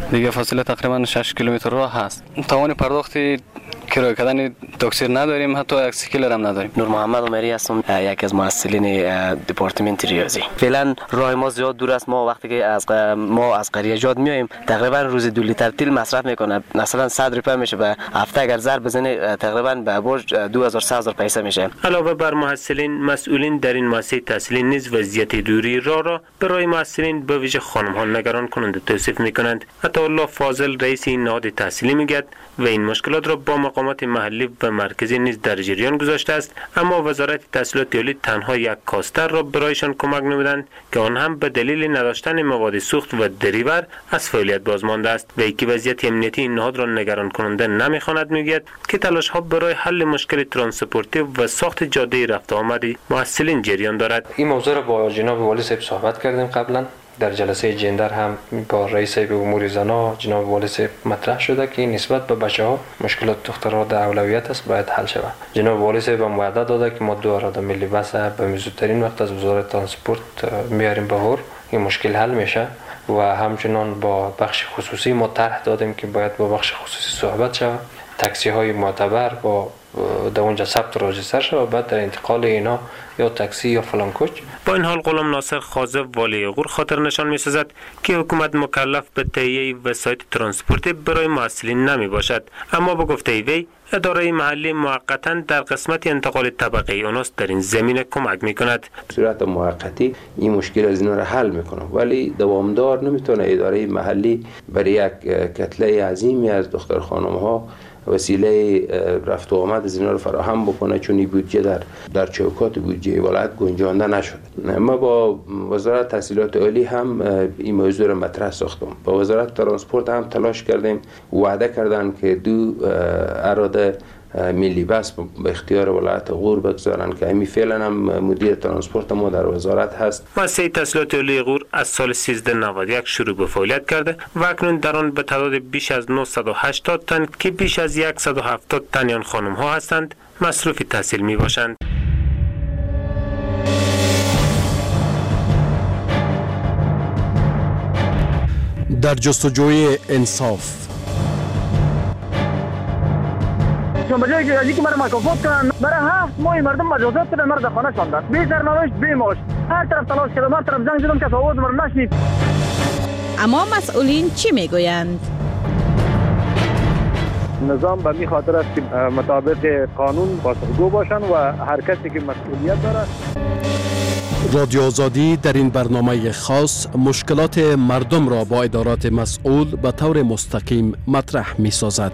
دیگه فاصله تقریبا شش کیلومتر راه هست. توان پرداخت کرایه کردن تاکسی نداریم، حتی یک سیکل هم نداریم. نور محمد عمری هستم، یک از مؤسسین دپارتمنت ریاضی. فعلا راه ما زیاد دور است. ما وقتی که از ما از قریه جاد میایم تقریبا روز دو لیتر تیل مصرف میکنه. مثلا صد روپیه میشه، به هفته اگر ضرب بزنه تقریبا به برج دو هزار سه هزار پیسه میشه. علاوه بر محصلین، مسئولین در این مؤسسه تحصیلی نیز وضعیت دوری راه را برای محصلین به ویژه خانم ها نگران کننده توصیف میکنند. عطا الله فاضل رئیس این نهاد تحصیلی میگه و این مشکلات را با مقامات محلی و مرکزی نیز در جریان گذاشته است، اما وزارت تحصیلات عالی تنها یک کاستر را برایشان کمک نمودند که آن هم به دلیل نداشتن مواد سوخت و دریور از فعالیت باز مانده است. و اینکه وضعیت امنیتی این نهاد را نگران کننده نمیخواند، میگوید که تلاش ها برای حل مشکل ترانسپورتی و ساخت جاده رفت آمد محصلین جریان دارد. این موضوع را با جناب والی صاحب صحبت کردیم قبلا در جلسه جندر، هم با رئیس به امور زنا جناب والی صاحب مطرح شده که نسبت به بچه‌ها مشکلات دخترها در اولویت است، باید حل شود. جناب والی صاحب هم وعده داده که ما دو اراده ملی بس به زودترین وقت از وزارت ترانسپورت میاریم بهور، این مشکل حل میشه. و همچنان با بخش خصوصی ما طرح دادیم که باید با بخش خصوصی صحبت شود، تاکسی های معتبر با در اونجا ثبت و راجستر شد و بعد در انتقال اینا یا تاکسی یا فلان کوچ. با این حال غلام ناصر خاضب والی غور خاطر نشان می سازد که حکومت مکلف به تهیه وسایل ترانسپورتی برای محصلین نمی باشد، اما به گفته وی اداره محلی موقتا در قسمت انتقال طبقه اوناس در این زمینه کمک می کند. صورت موقتی این مشکل از اینا را حل میکنه، ولی دوامدار نمیتونه اداره محلی برای یک کتله عظیمی از دختر خانم ها وسیله رفت و آمد از اینا رو فراهم بکنه، چون این بودجه در در چوکات بودجه ولایت گنجانده نشد. ما با وزارت تحصیلات عالی هم این موضوع را مطرح ساختم، با وزارت ترانسپورت هم تلاش کردیم، وعده کردن که دو اراده ملی بس به اختیار ولایت غور بگذارن که همین فعلا هم مدیر ترانسپورت ما در وزارت هست. مؤسسه تحصیلات عالی غور از سال سیزده نود و یک شروع به فعالیت کرده و اکنون در آن به تعداد بیش از نهصد و هشتاد تن که بیش از صد و هفتاد تن آن خانم ها هستند مصروف تحصیل می باشند. در جستجوی انصاف بجای که یکی مرا مکافات کنن، برای هفت ماه مردم مجازات کردن، مرا در خانه شاندن، بی سرنوشت بی معاش، هر طرف تلاش کردم، هر طرف زنگ زدم که آواز مرا نشنید. اما مسئولین چی میگویند؟ نظام به می خاطر است که مطابق قانون بازگو باشن و هر کسی که مسئولیت دارد. رادیو آزادی در این برنامه خاص مشکلات مردم را با ادارات مسئول به طور مستقیم مطرح می سازد.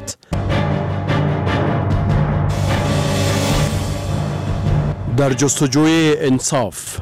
در جستجوی انصاف.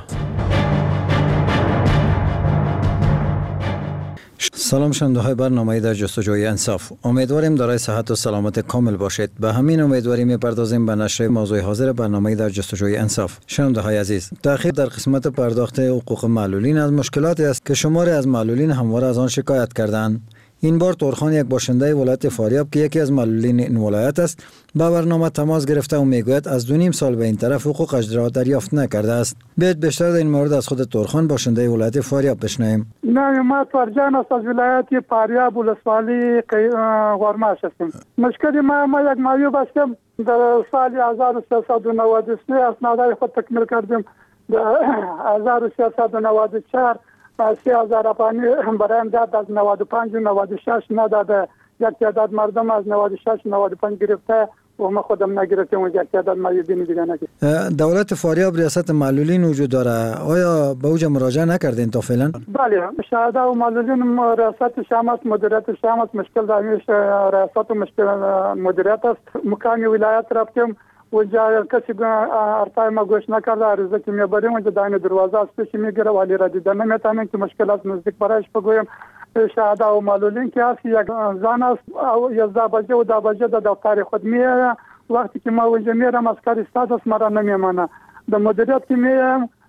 سلام شنونده های برنامه در جستجوی انصاف، امیدواریم دارای صحت و سلامت کامل باشید. به همین امیدواری میپردازیم به نشر موضوع حاضر برنامه در جستجوی انصاف. شنونده های عزیز، تأخیر در قسمت پرداخت حقوق معلولین از مشکلاتی است که شماری از معلولین همواره از آن شکایت کردند. این بار تورخان، یک باشنده ولایت فاریاب که یکی از معلولین این ولایت است، با برنامه تماس گرفته و میگوید از دو نیم سال به این طرف حقوقش را دریافت نکرده است. بیاید بیشتر در این مورد از خود تورخان، باشنده ولایت فاریاب، بشنویم. نام ما فرجان است، از ولایت فاریاب ولسوالی غرماش هستم. مشکل ما ما یک معیوب هستم. در سال هزار و سیصد و نود و سه اسنادهای خود تکمیل کردیم. در هزار و سیصد و نود و چهار سه هزار افغانی برایم داد، از نود و پنج و نود و شش نداده. یک تعداد مردم از نود و شش و نود و پنج گرفته و ما خودم نگرفتیم و یک تعداد معیوبین دیگه نگرفتیم. دولت فاریاب ریاست معلولین وجود داره، آیا به اوج مراجعه نکردین تا فعلا؟ بله، شهاده و معلولین ریاست شامت مدیریت شامت مشکل دامیش ریاست و مشکل مدیریت است. مکانی ولایت رفتیم و جا کسی ارتای ما گوش نکرده، عرضه که میبریم و داین دروازه از پیش میگیره ولی را دیده نمیتونیم که مشکلات نزدیک برایش بگویم. شهاده و معلولین که هست یک زن است او یازده بجه و ده بجه در دفتر خود میه، وقتی که ما اونجا میرم از کار استاد است مرا نمیمانه. در مدیریت که میام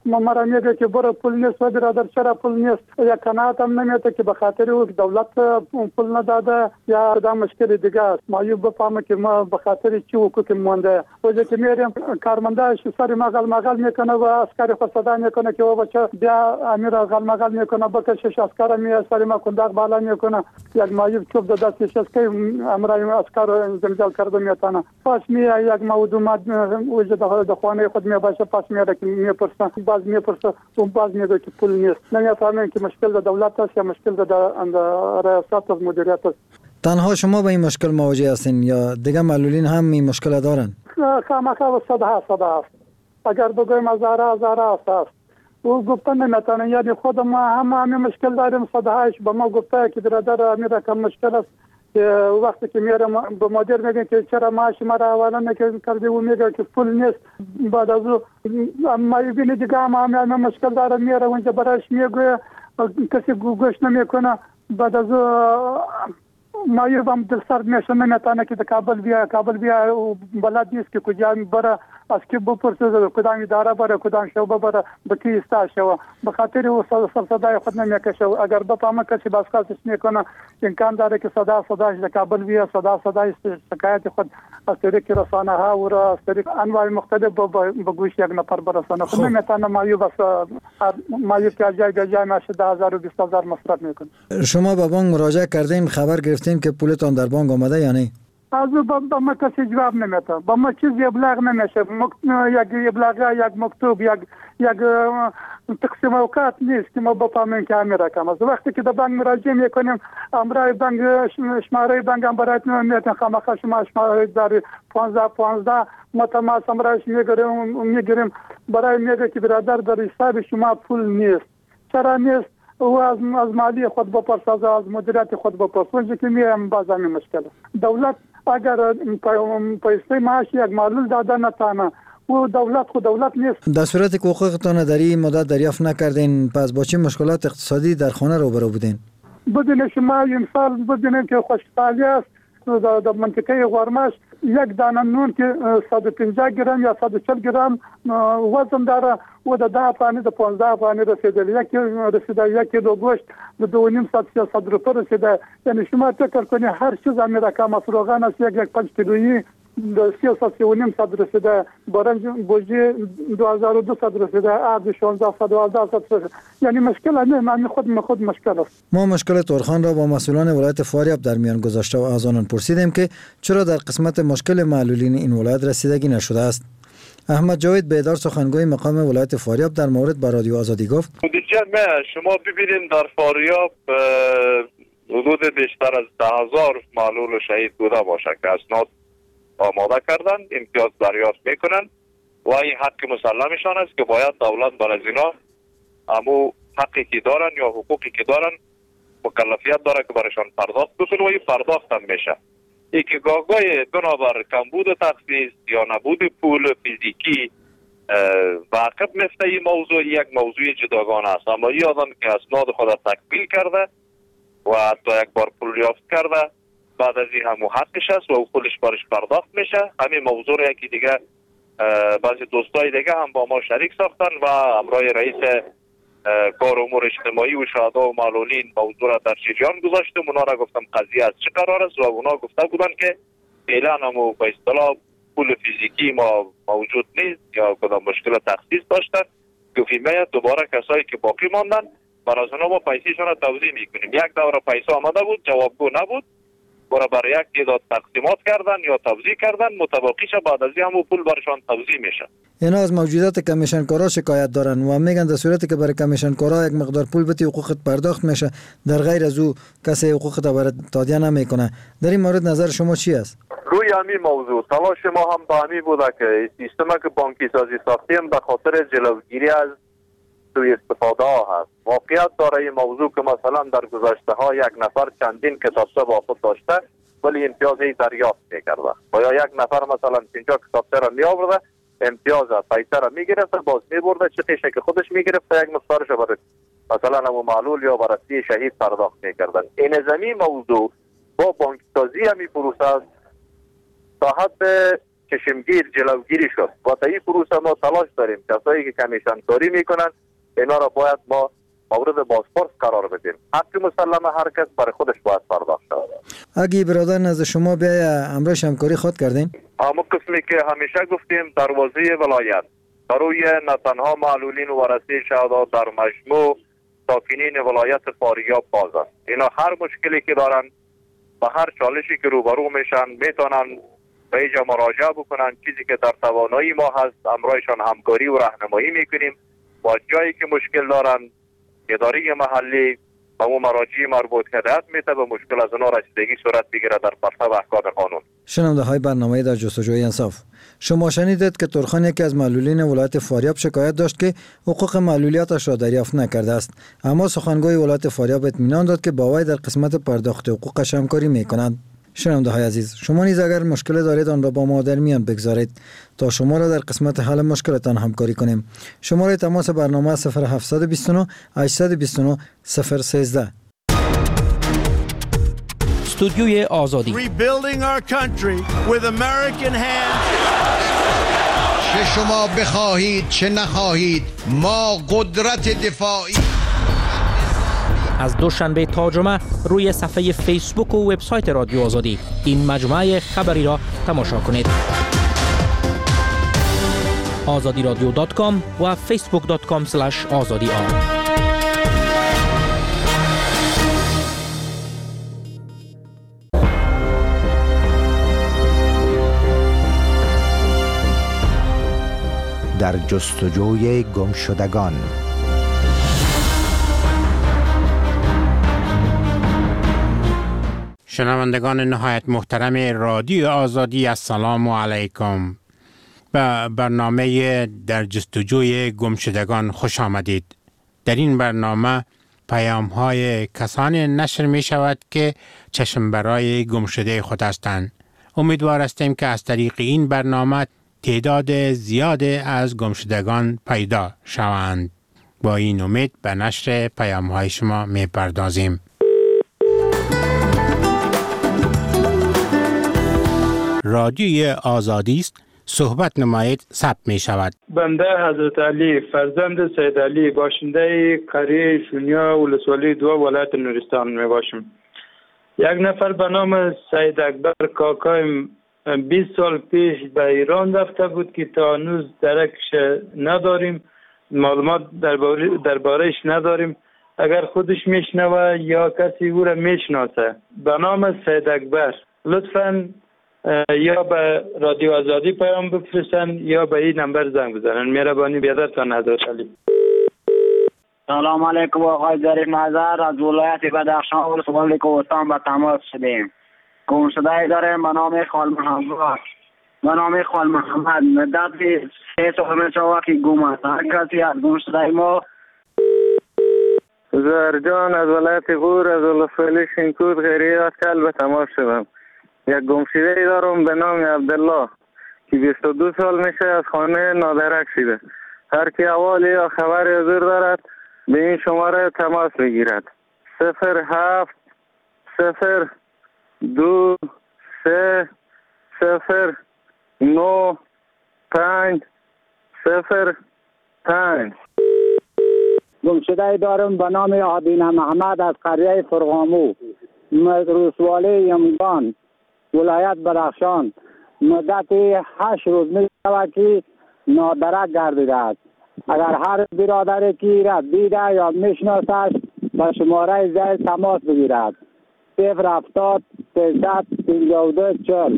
مرا میگه که برو پول نیست و برادر چرا پول نیست یا قناعت هم نمیده که به خاطر او دولت پول نداده یا دا مشکل دیگه است. مایو بفهمه که ما به خاطر چی حقوق مونده وجه که میریم کارمنداش سر مغل مغل میکنه و عسکر خود صدا میکنه که او بچه بیا امیر غل مغل میکنه بکشش عسکر می سر ما کنداق بالا میکنه یک مایو چوب داده دستش است که امرای عسکر زمزال کرده میتونه پس می یک معلومات وجه در خانه خود می باشه پس میاره که میپرسه باز میپرسه اون باز میگه که پول نیست نمیفهمن که مشکل در دولت است یا مشکل در ریاست و مدیریت است. تنها شما با این مشکل مواجه هستین یا دیگه معلولین هم این مشکل دارن؟ خامخا صدها صدها است. اگر بگویم هزارها هزارها است. او گفتن نمیتونه یعنی خود ما هم همین مشکل داریم صدهایش به ما گفته که برادر امیر کم مشکل است وقتی که میرم به مدیر میگه که چرا معاش مرا حواله نکردی و میگه که پول نیست بعد از او ما ببینید دیگه هم همین مشکل داره میره اونجا برایش میگه کسی گوش نمیکنه بعد از او ما یه هم دل سرد میشه نمیتونه که کابل بیا کابل بیا بلد نیست که کجا بره از کی بپرسه کدام اداره بره کدام شعبه بره به کی استاشه به خاطر او صدای خود نمیکشه اگر بفهمه کسی باز خاصش میکنه امکان داره که صدا صداش در کابل بیا صدا صدای شکایت خود از طریق رسانه ها و از طریق انواع مختلف به گوش یک نفر برسانه خود نمیتونه مایو بس مایو که جای جای ماشه ده هزار و بیست هزار مصرف میکنه. شما به بانک مراجعه کردین خبر گرفتین که پولتان در بانک آمده یا نه؟ از با ما کسی جواب نمیده با ما چیز ابلاغ نمیشه یک ابلاغ یک مکتوب یک یک تقسیم اوقات نیست که ما بفهمیم که همین رقم است. وقتی که در بانک مراجعه میکنیم امرای بانک شماره بانک هم برایت نمیتن خامخا شما شماره داری پانزده پانزده ما تماس امرایش میگیریم میگیریم برای میگه که برادر در حساب شما پول نیست چرا نیست او از از مالی خود بپرس از مدیریت خود بپرس اونجا که میام باز همین مشکل دولت اگر پیسه معاش یک معلول داده نتانه او دولت خود دولت نیست. در صورتی که حقوقتان در این مدت دریافت نکردین پس با چه مشکلات اقتصادی در خانه روبرو بودین؟ بدون شما امسال بدونیم که خوشحالی است در منطقه غرمش یک دانه نون که صد و پنجاه گرم یا صد و چهل گرم وزن داره و در ده افغانی در پانزده افغانی رسیده یکی رسیده یک کیلو گوشت در دو و نیم صد سیصد روپه رسیده یعنی شما فکر کنی هر چیز همین رقم است روغن است یک یک پنج کیلویی سیصد سی و نیم صد رسیده برنج بوجی دو هزار و دویست رسیده آب شانزده صد و دوازده صد یعنی مشکل نه من خود خود مشکل است. ما مشکل تورخان را با مسئولان ولایت فاریاب در میان گذاشته و از آنان پرسیدیم که چرا در قسمت مشکل معلولین این ولایت رسیدگی نشده است. احمد جاوید بیدار سخنگوی مقام ولایت فاریاب در مورد با رادیو آزادی گفت شما ببینید در فاریاب حدود بیشتر از ده هزار معلول شهید بوده باشه که اسناد آماده کردن امتیاز دریافت میکنن و این حق مسلمشان است که باید دولت بر از اینا امو حقی که دارن یا حقوقی که دارن مکلفیت داره که برشان پرداخت بکنه و این پرداخت هم میشه. ای که گاهگاه بنابر کمبود تخصیص یا نبود پول فیزیکی واقف میفته این موضوع یک موضوع جداگانه است اما این آدم که اسناد خود تکمیل کرده و حتی یک بار پول یافت کرده بعد از این همو حقش است و او پولش برش پرداخت میشه. همین موضوع را یکی دیگه بعضی دوستای دیگه هم با ما شریک ساختن و امرای رئیس کار امور اجتماعی و شهدا و معلولین موضوع را در جریان گذاشتم. اونا را گفتم قضیه از چه قرار است و اونا گفته بودن که فعلا همو به اصطلاح پول فیزیکی ما موجود نیست یا کدام مشکل تخصیص داشتن گفتیم دوباره کسایی که باقی ماندن برای از اونا ما پیسیشون را توزیع میکنیم. یک دوره پیسه آمده بود جوابگو نبود برای برای یک تعداد تقسیمات کردن یا توزیع کردن متباقیش بعد از این همو پول برشان توزیع میشه. اینا از موجودات کمیشنکارا شکایت دارن و میگن در صورتی که برای کمیشنکارا یک مقدار پول بتی حقوقت پرداخت میشه در غیر از او کسی حقوقت برای تادیه نمیکنه. در این مورد نظر شما چی است؟ روی همین موضوع تلاش ما هم به همین بوده که سیستم که بانکی سازی ساختیم به خاطر جلوگیری از سوء استفاده ها هست. واقعیت داره این موضوع که مثلا در گذشته ها یک نفر چندین کتابچه با خود داشته ولی امتیاز ای دریافت میکرده و یا یک نفر مثلا پنجاه کتابچه را می آورده امتیاز پیسه را می گرفته باز می برده چه پیشه که خودش می گرفته یک مقدارش برای مثلا همو معلول یا برای شهید پرداخت میکردن. این زمین موضوع با بانک سازی همی پروسه تا حد چشمگیر جلوگیری شد و تا این پروسه ما تلاش داریم کسایی که کمیشن کاری میکنن اینا را باید ما مورد بازپرس قرار بدیم. حق مسلمه هر کس برای خودش باید پرداخت شود. اگه برادر نزد شما بیا امروز همکاری خود کردین؟ اما قسمی که همیشه گفتیم دروازه ولایت برای نه تنها معلولین و ورثه شهدا در مجموع ساکنین ولایت فاریاب باز است. اینا هر مشکلی که دارن و هر چالشی که روبرو میشن میتونن به اینجا مراجعه بکنن. چیزی که در توانایی ما هست امرایشان همکاری و راهنمایی میکنیم و جایی که مشکل دارن اداره محلی و اون مراجع مربوط هدایت میده به مشکل از اونا رسیدگی صورت بگیره در پرتو احکام قانون. شنونده های برنامه در جستجوی انصاف، شما شنیدید که ترخان یکی از معلولین ولایت فاریاب شکایت داشت که حقوق معلولیتش را دریافت نکرده است، اما سخنگوی ولایت فاریاب اطمینان داد که با وی در قسمت پرداخت حقوقش همکاری میکنند. شنونده های عزیز، شما نیز اگر مشکل دارید آن را با ما در میان بگذارید تا شما را در قسمت حل مشکلتان همکاری کنیم. شماره تماس برنامه صفر هفت دو نه هشت دو نه صفر یک سه. استودیوی آزادی. Rebuilding our country with American hands. چه شما بخواهید چه نخواهید ما قدرت دفاعی. از دوشنبه تا جمعه روی صفحه فیسبوک و وبسایت رادیو آزادی این مجموعه خبری را تماشا کنید. آزادی رادیو دات کام و فیسبوک دات کام اسلش آزادی آر. در جستجوی گمشدگان. شنوندگان نهایت محترم رادیو آزادی، السلام علیکم. به برنامه در جستجوی گمشدگان خوش آمدید. در این برنامه پیام های کسانی نشر می شود که چشم برای گمشده خود هستند. امیدوار هستیم که از طریق این برنامه تعداد زیاد از گمشدگان پیدا شوند. با این امید به نشر پیام های شما می پردازیم. رادیوی آزادی است، صحبت نمایید ثبت می شود. بنده حضرت علی فرزند سید علی باشنده قریه شونیا ولسوالی دو ولایت نورستان می باشم. یک نفر به نام سید اکبر کاکایم بیست سال پیش به ایران رفته بود که تا هنوز درکش نداریم، معلومات دربارهش نداریم. اگر خودش میشنوه یا کسی او را میشناسه به نام سید اکبر لطفاً یا به رادیو آزادی پیام بفرستن یا به این نمبر زنگ بزنن. مهربانی بیادرتان حضرت علی. سلام علیکم آقای ظریف نظر، از ولایت بدخشان ولسوالی کوهستان به تماس شدیم. گمشده داریم به نام خال محمد. به نام خال محمد مدت سه سال می شود که گم است. هر کسی از گمشده ما. زرجان از ولایت غور از ولسوالی شینکود غیری اکل به تماس شدم. یک گمشده دارم به نام عبدالله که بیست و دو سال میشه از خانه نادرک شده. هر کی احوالی یا خبری حضور دارد به این شماره تماس بگیرد. صفر هفت صفر دو سه صفر نو پنج صفر پنج. گمشده دارم به نام آدینه محمد از قریه فرغامو ولسوالی یمگان ولایت بدخشان. مدت هشت روز می شود که نادرک گردیده است. اگر هر برادری که را دیده یا میشناسد به شماره زیر تماس بگیرد. صفر هفتاد سیصد پنجاه و دو چهل.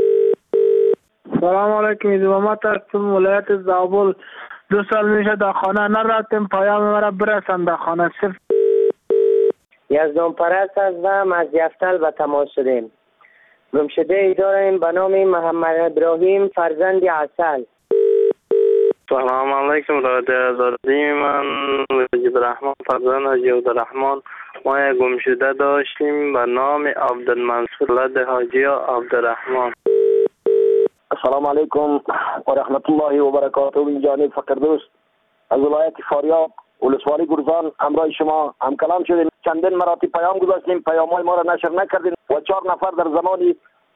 سلام علیکم. از محمد هستم ولایت زابل. دو سال میشه در خانه نرفتیم، پیام مرا برسن در خانه. صفر یزدان پرست هستم از یفتل به تماس شدیم. گمشده ای داریم به نام محمد ابراهیم فرزند عسل. سلام علیکم. رادیو آزادی، من وجید رحمان فرزند حاجی عبدالرحمن. ما یک گمشده داشتیم به نام عبدالمنصور لد حاجی عبدالرحمن. السلام علیکم و رحمت الله و برکاته. این جانب فقردوست از ولایت فاریاب ولسوالی گرزان همراه شما هم کلام شدیم. چندین مراتب پیام گذاشتیم، پیام‌های ما را نشر نکردیم و چهار نفر در زمانی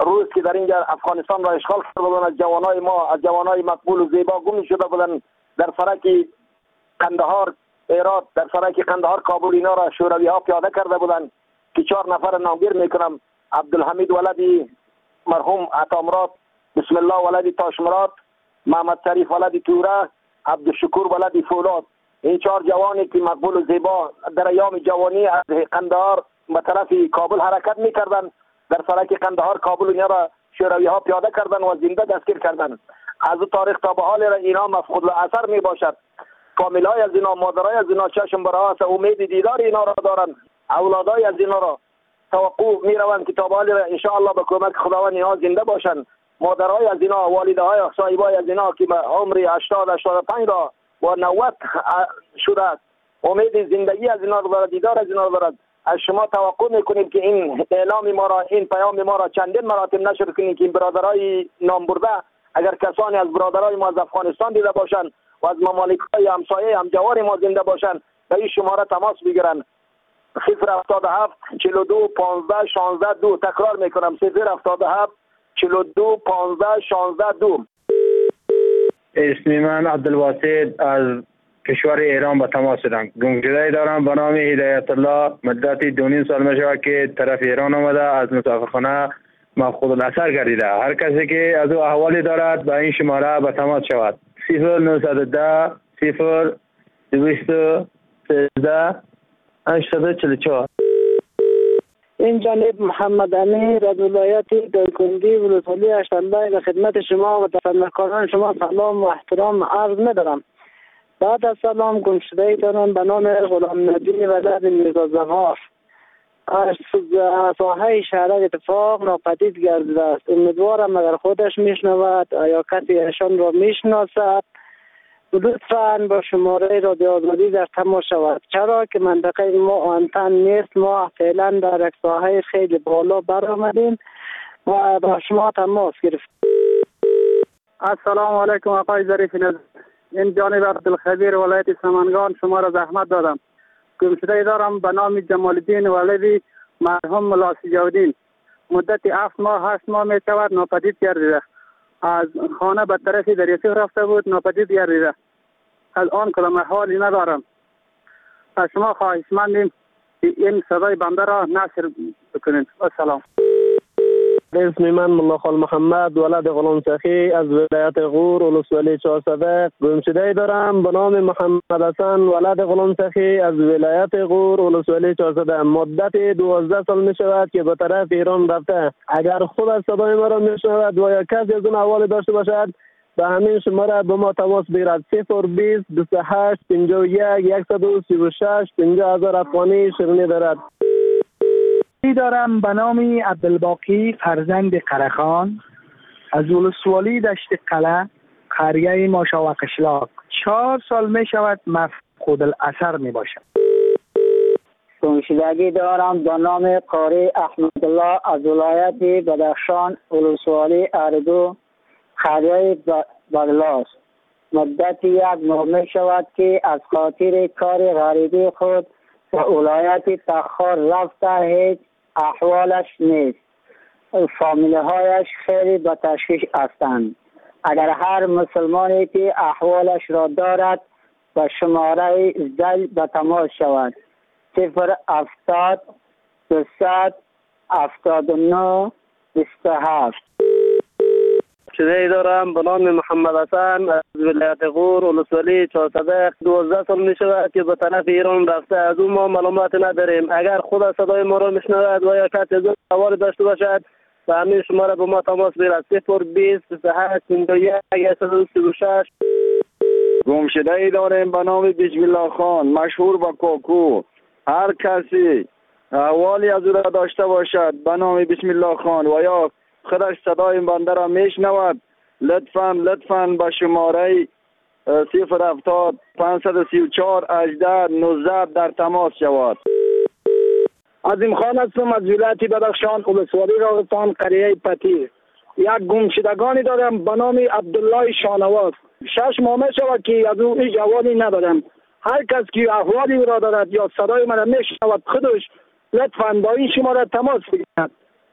روز که در اینجا افغانستان را اشغال کرده بودن، از جوانای ما، از جوانای مقبول و زیبا گم شده بودن در سرک قندهار هرات، در سرک قندهار کابل، اینا را شوروی ها پیاده کرده بودن که چهار نفر نامگیر میکنم: عبدالحمید ولدی مرحوم عطامراد، بسم الله ولدی تاشمراد، محمد شریف ولدی توره، عبدالشکور ولدی فولاد. این چهار جوانی که مقبول و زیبا در ایام جوانی از قندهار به طرف کابل حرکت میکردن، در سرک قندهار کابل اینا را شوروی ها پیاده کردن و زنده دستگیر کردن. از اون تاریخ تا به حال اینا مفقود الاثر می باشد. فامیلای از اینا، مادرای از اینا چشم برآس امید دیدار اینا را دارن. اولادای از اینا را توقع می روند که تا به حال ان شاء الله به کمک خداوند اینا زنده باشند. مادرای از اینا، والده های صاحبای از اینا که به عمر هشتاد هشتاد و پنج را و نود شده است، امید زندگی از اینا را دارد، دیدار از اینا را دارد. از شما توقع میکنیم که این اعلام ما را، این پیام ما را چندین مراتب نشر کنید که این برادرای نامبرده اگر کسانی از برادرای ما از افغانستان دیده باشند و از ممالک‌های همسایه همجوار ما زنده باشند به این شماره تماس بگیرند: صفر هفتاد و هفت چهل و دو پانزده شانزده دو. تکرار میکنم: صفر هفتاد و هفت چهل و دو پانزده شانزده دو. اسم من عبدالواسط از کشور ایران به تماس شدم. گمشده دارم به نام هدایت الله. مدتی دو نیم سال میشه که طرف ایران آمده، از مسافرخانه مفقود الاثر گردیده. هر کسی که از او احوالی دارد به این شماره به تماس شود: صفر نهصد و ده صفر دویست و سیزده هشتصد و چهل و چهار. این جانب محمد امیر از ولایت دایکنډي ولسوالی اشتنبه به خدمت شما و تفنکاران شما سلام و احترام عرض می‌دارم. بعد از سلام، گمشده دارم به نام غلام نبی ولد میرزا زغار از ساحه شهر اتفاق ناپدید گردیده است. امیدوارم اگر خودش میشنود یا کسی ایشان را میشناسد لطفاً با شماره رادیو آزادی در تماس شود، چرا که منطقه ما آنتن نیست. ما فعلا در یک ساحه خیلی بالا برآمدیم و با شما تماس گرفتیم. السلام علیکم آقای ظریف نظر. این جانب عبدالخبیر ولایت سمنگان شما را زحمت دادم. گمشده دارم به نام جمال الدین ولدی مرحوم ملا سجاودین. مدت هفت ماه هشت ماه می شود ناپدید گردیده. از خانه به طرف دریاچه رفته بود، ناپدید گردیده. از آن کدام احوالی ندارم. از شما خواهشمندیم که این صدای بنده را نشر بکنید. السلام. اسم من ملا خال محمد ولد غلام سخی از ولایت غور ولسوالی چهارصده. گمشده دارم به نام محمد حسن ولد غلام سخی از ولایت غور ولسوالی چهارصده. مدت دوازده سال می شود که به طرف ایران رفته. اگر خود از صدای ما را می شود و یا کسی از اون احوال داشته باشد به همین شماره به ما تماس بگیرد: صفر بیست بیست و هشت پنجاه و یک صد و سی و شش پنجاه هزار افغانی شیرینی دارد. دارم به نام عبدالباقی فرزند قرخان از ولسوالی دشت قلعه قریه ماشا و قشلاق. چهار سال می شود مفقود الاثر می باشم. گمشدگی دارم به نام قاری احمدالله از ولایت بدخشان ولسوالی اردو قریه بغلاس. مدت یک ماه می شود که از خاطر کار غریبی خود به ولایت تخار رفته، هیچ احوالش نیست. فامیله هایش خیلی به تشویش هستند. اگر هر مسلمانی که احوالش را دارد به شماره زل به تماس شود: صفر هفتاد دوصد هفتاد و نه بیست و هفت. شده دارم به نام محمد حسن از ولایت غور ولسوالی چهارصده. دوازده سال می شود که به طرف ایران رفته. از اون ما معلومات نداریم. اگر خود صدای ما را میشنود و یا کسی از اون داشته باشد به همین شماره به ما تماس بگیرد: صفر بیست بیست و هشت پنجاه و یک صد و سی و شش. گمشده داریم به نام بسم الله خان مشهور به کوکو. هر کسی احوالی از او را داشته باشد به نام بسم الله خان و یا خودش صدای بنده را میشنود لطفاً لطفاً به شماره صفر هفتاد پانصد و سی و چهار هجده نوزده در تماس شود. عظیم خان هستم از ولایت بدخشان ولسوالی راغستان قریه پتیر. یک گمشدگانی دارم به نام عبدالله شانواز. شش ماه می شود که از او هیچ احوالی ندارم. هر کس که احوالی را دارد یا صدای من را میشنود خودش لطفاً با این شماره تماس بگیرد: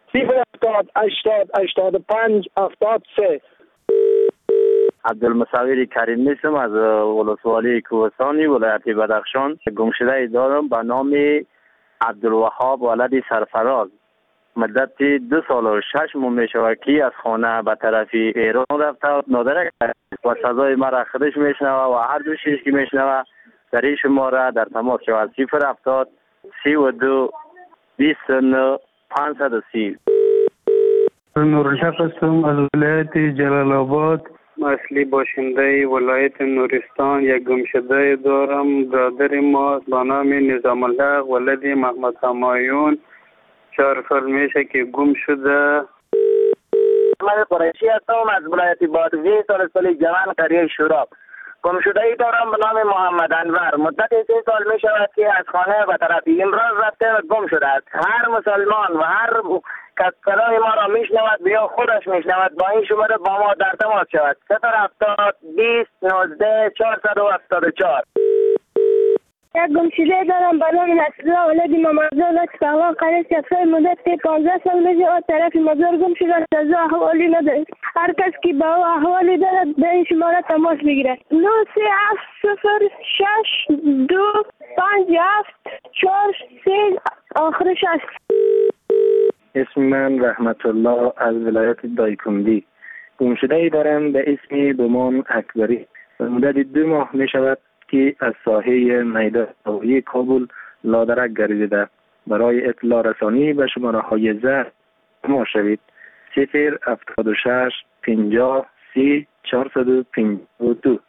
صفر هفتاد هشتاد هشتاد و پنج هفتاد سه. عبدالمصور کریم نیستم از ولسوالی کوهستانی ولایت بدخشان. گمشده دارم به نام عبدالوهاب ولد سرفراز. مدت دو سال و شش ماه می شود که از خانه به طرف ایران رفته نادرک و صدای مرا خودش میشنوه و هر دو چیز که میشنوه در این شماره در تماس شود. صفر هفتاد سی و دو بیست و نه پانصد و سی. نورالحق هستم از ولایت جلال آباد. اصلی باشنده ولایت نورستان. یک گمشده دارم، برادر ما با نام نظام الحق ولد محمد همایون. چهار سال میشه که گم شده. من قریشی هستم از ولایت بادغیس سال جوان قریه شوراب. گم شده ای دارم به نام محمد انور. مدت سه سال می شود که از خانه به طرف امراض رفته و گم شده است. هر مسلمان و هر کس صدای ما را می شنود بیا خودش می شنود با این شماره با ما در تماس شود. صفر هفتاد بیست نوزده چهارصد و هفتاد و چهار. یک گمشده دارم به نام نصرالله ولد محمدزاد از پهلوان قریه سفر. مدت پانزده سال میشه از طرف مزار گم شده. تازه احوالی ندارد. هر کس که با او احوالی دارد به این شماره تماس بگیرد. نه سه هفت صفر شش دو پنج هفت چهار سه آخرش است. اسم من رحمت الله از ولایت دایکندی. گمشده ای دارم به اسم بومان اکبری. مدت دو ماه می شود که از ساحه میدان هوایی کابل لادرک گردیده. برای اطلاع رسانی به شماره های زرد ما شوید. صفر هفتاد و شش پنجاه سی چهارصد و پنجاه و دو.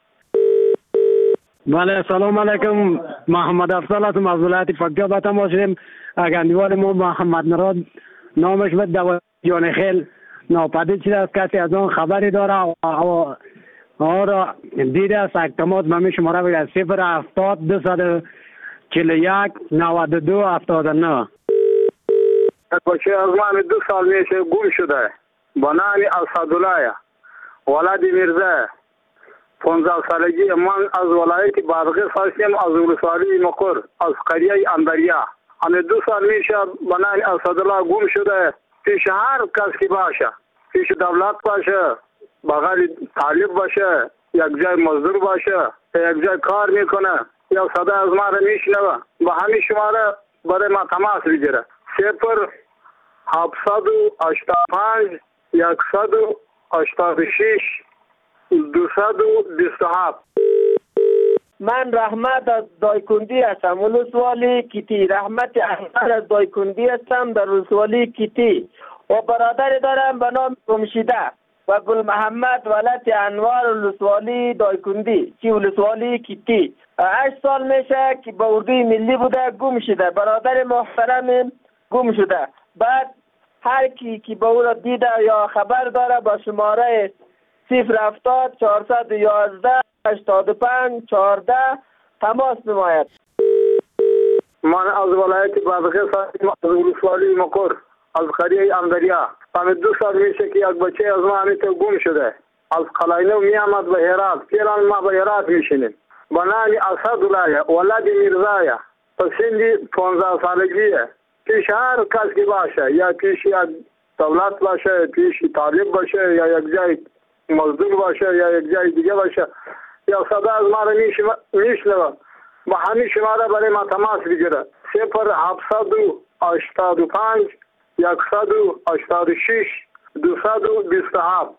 بله سلام علیکم. محمد افضل هستم از ولایت فقیه به تماس شدیم. گندیوال ما محمد مراد نامش به دو جان خیل ناپدید شده است. کسی از آن خبری داره و آره دیده است اکتماس به می شماره بگید. صفر هفتاد دو صد چل یک نود و دو هفتاد و نه. بچه از من دو سال میشه گم شده با نام اسدالله ولد میرزا. پانزده سالگی من از ولایت بادغیس هستم از ولسوالی مقر از قریه اندریا. همه دو سال میشه با نام اسدالله گم شده. پیش هر کس که باشه، پیش دولت باشه، بغل طالب باشه، یک جای مزدور باشه، یک جای کار میکنه یا صدا از ما را میشنوه با همین شماره برای ما تماس بگیره. صفر هفتصد و هشتاد و پنج یکصد و هشتاد و شش دوصد و بیست و هفت. من رحمت از دایکندی هستم ولسوالی کیتی. رحمت احمد از دایکندی هستم در ولسوالی کیتی و برادری دارم به نام گمشده و گل محمد ولد انوار ولسوالی دایکندی چی ولسوالی کیتی. هشت سال میشه که با اردوی ملی بوده گم شده. برادر محترم گم شده. بعد هر کی که با او را دیده یا خبر داره با شماره صفر هفتاد چهارصد و یازده هشتاد و پنج چهارده تماس نماید. من از ولایت بادغیس هستم از ولسوالی مقر از قریه اندریا. همه دو سال میشه که یک بچه از ما همیته گم شده. از قلاینو می آمد به هرات. پیران ما به هرات میشینیم. با نام اسدالله ولد میرزا. سنی پانزده سالگیه. پیش هر کس که باشه یا پیش یک دولت باشه، پیش طالب باشه یا یک جای مزدور باشه یا یک جای دیگه باشه یا صدا از ما را میشنوه با همین شماره برای ما تماس بگیره. صفر هفتصد و هشتاد و پنج یکصد و هشتاد و شش دوصد و بیست و هفت.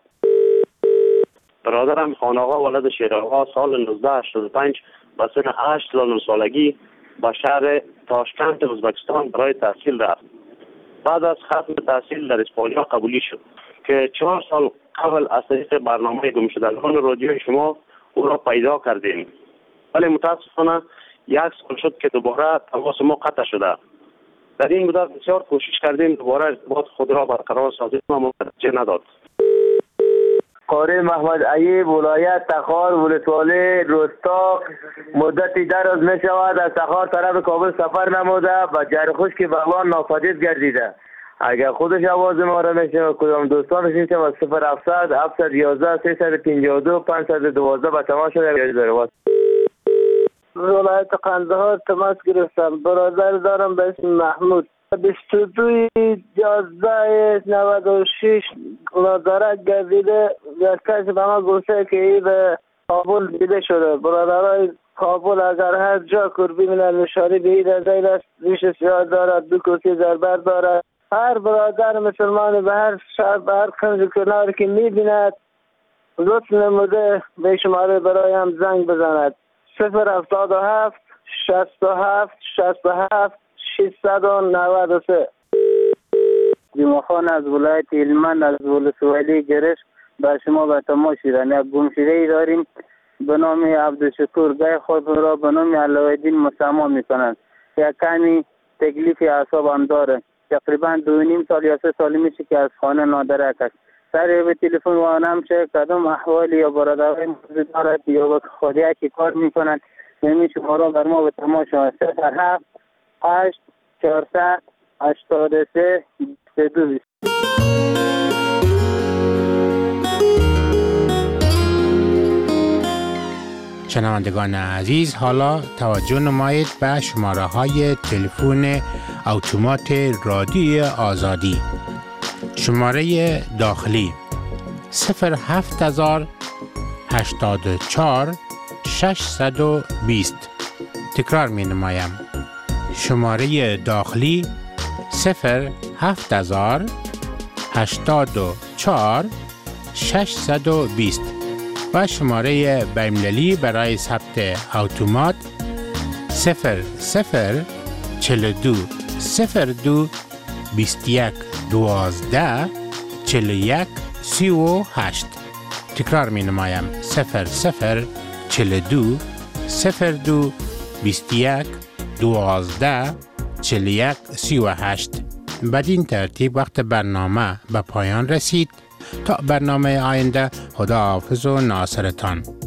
برادرم خان آقا ولد شیر آقا سال نوزده هشتاد و پنج با سن هشت سال سالگی با شهر تاشکند ازبکستان برای تحصیل رفت. بعد از ختم تحصیل در اسپانیا قبولی شد که چهار سال قبل از طریق برنامه گمشدگان رادیو شما او را پیدا کردیم، ولی متاسفانه یک سال شد که دوباره تماس ما قطع شده. در این مدت بسیار کوشش کردیم دوباره ارتباط خود را برقرار سازیم اما نتیجه نداد. قاری محمد ایوب ولایت تخار ولسوالی رستاق. مدت دراز می شود از تخار طرف کابل سفر نموده و جر خشک بغلان ناپدید گردیده. اگر خودش آواز ما را میشنوه کدام دوستانش میشه از صفر هفتصد هفتصد و یازده سیصد و پنجاه و دو پانصد و دوازده به تماس شده داره. ولایت قندهار تماس گرفتم. برادر دارم به اسم محمود. بیست و دو یازده نود و شش وزارت گردیده و کسی به ما گفته که این به کابل دیده شده. برادرای کابل اگر هر جا کربی من نشانی به این رضایل است، ریش سیاه دارد، دو کسی زربر دارد. هر برادر مسلمان به هر شهر به هر کنج کنار که میبیند لطف نموده به شماره برایم زنگ بزند. صفر هفتاد و هفت شصت و هفت شصت و هفت ششصد و نود و سه. جمعخان از ولایت هلمند از ولسوالی گرش به شما به تماس شدن. یک گمشده ای داریم به نام عبدالشکور، گای خود را به نام علاءالدین مسما میکنند. یک کمی تکلیف اعصاب هم داره. تقریبا دو نیم سال یا سه سالی میشه که از خانه نادرک است. سر به تلفن و آنم چه کدام احوالی یا برادرهای موجود دارد یا با خودی که کار میکنند نمی شما بر ما به تماس شما. صفر هفت هشت چهارصد هشتاد و سه بیست و دو. شنوندگان عزیز، حالا توجه نمایید به شماره های تلفن اتومات رادیو آزادی. شماره داخلی صفر هفت هزار هشتاد و چهار ششصد و بیست. تکرار می نمایم. شماره داخلی صفر هفت هزار هشتاد و چهار ششصد و بیست و شماره بین‌المللی برای ثبت اتومات صفر صفر چهل و دو صفر دو بیست و یک دوازده چهل و یک سی و هشت. تکرار می نمایم. صفر صفر چهل و دو صفر دو بیست و یک دوازده چهل و یک سی و هشت. بدین ترتیب وقت برنامه به پایان رسید. تا برنامه آینده، خدا حافظ و ناصرتان.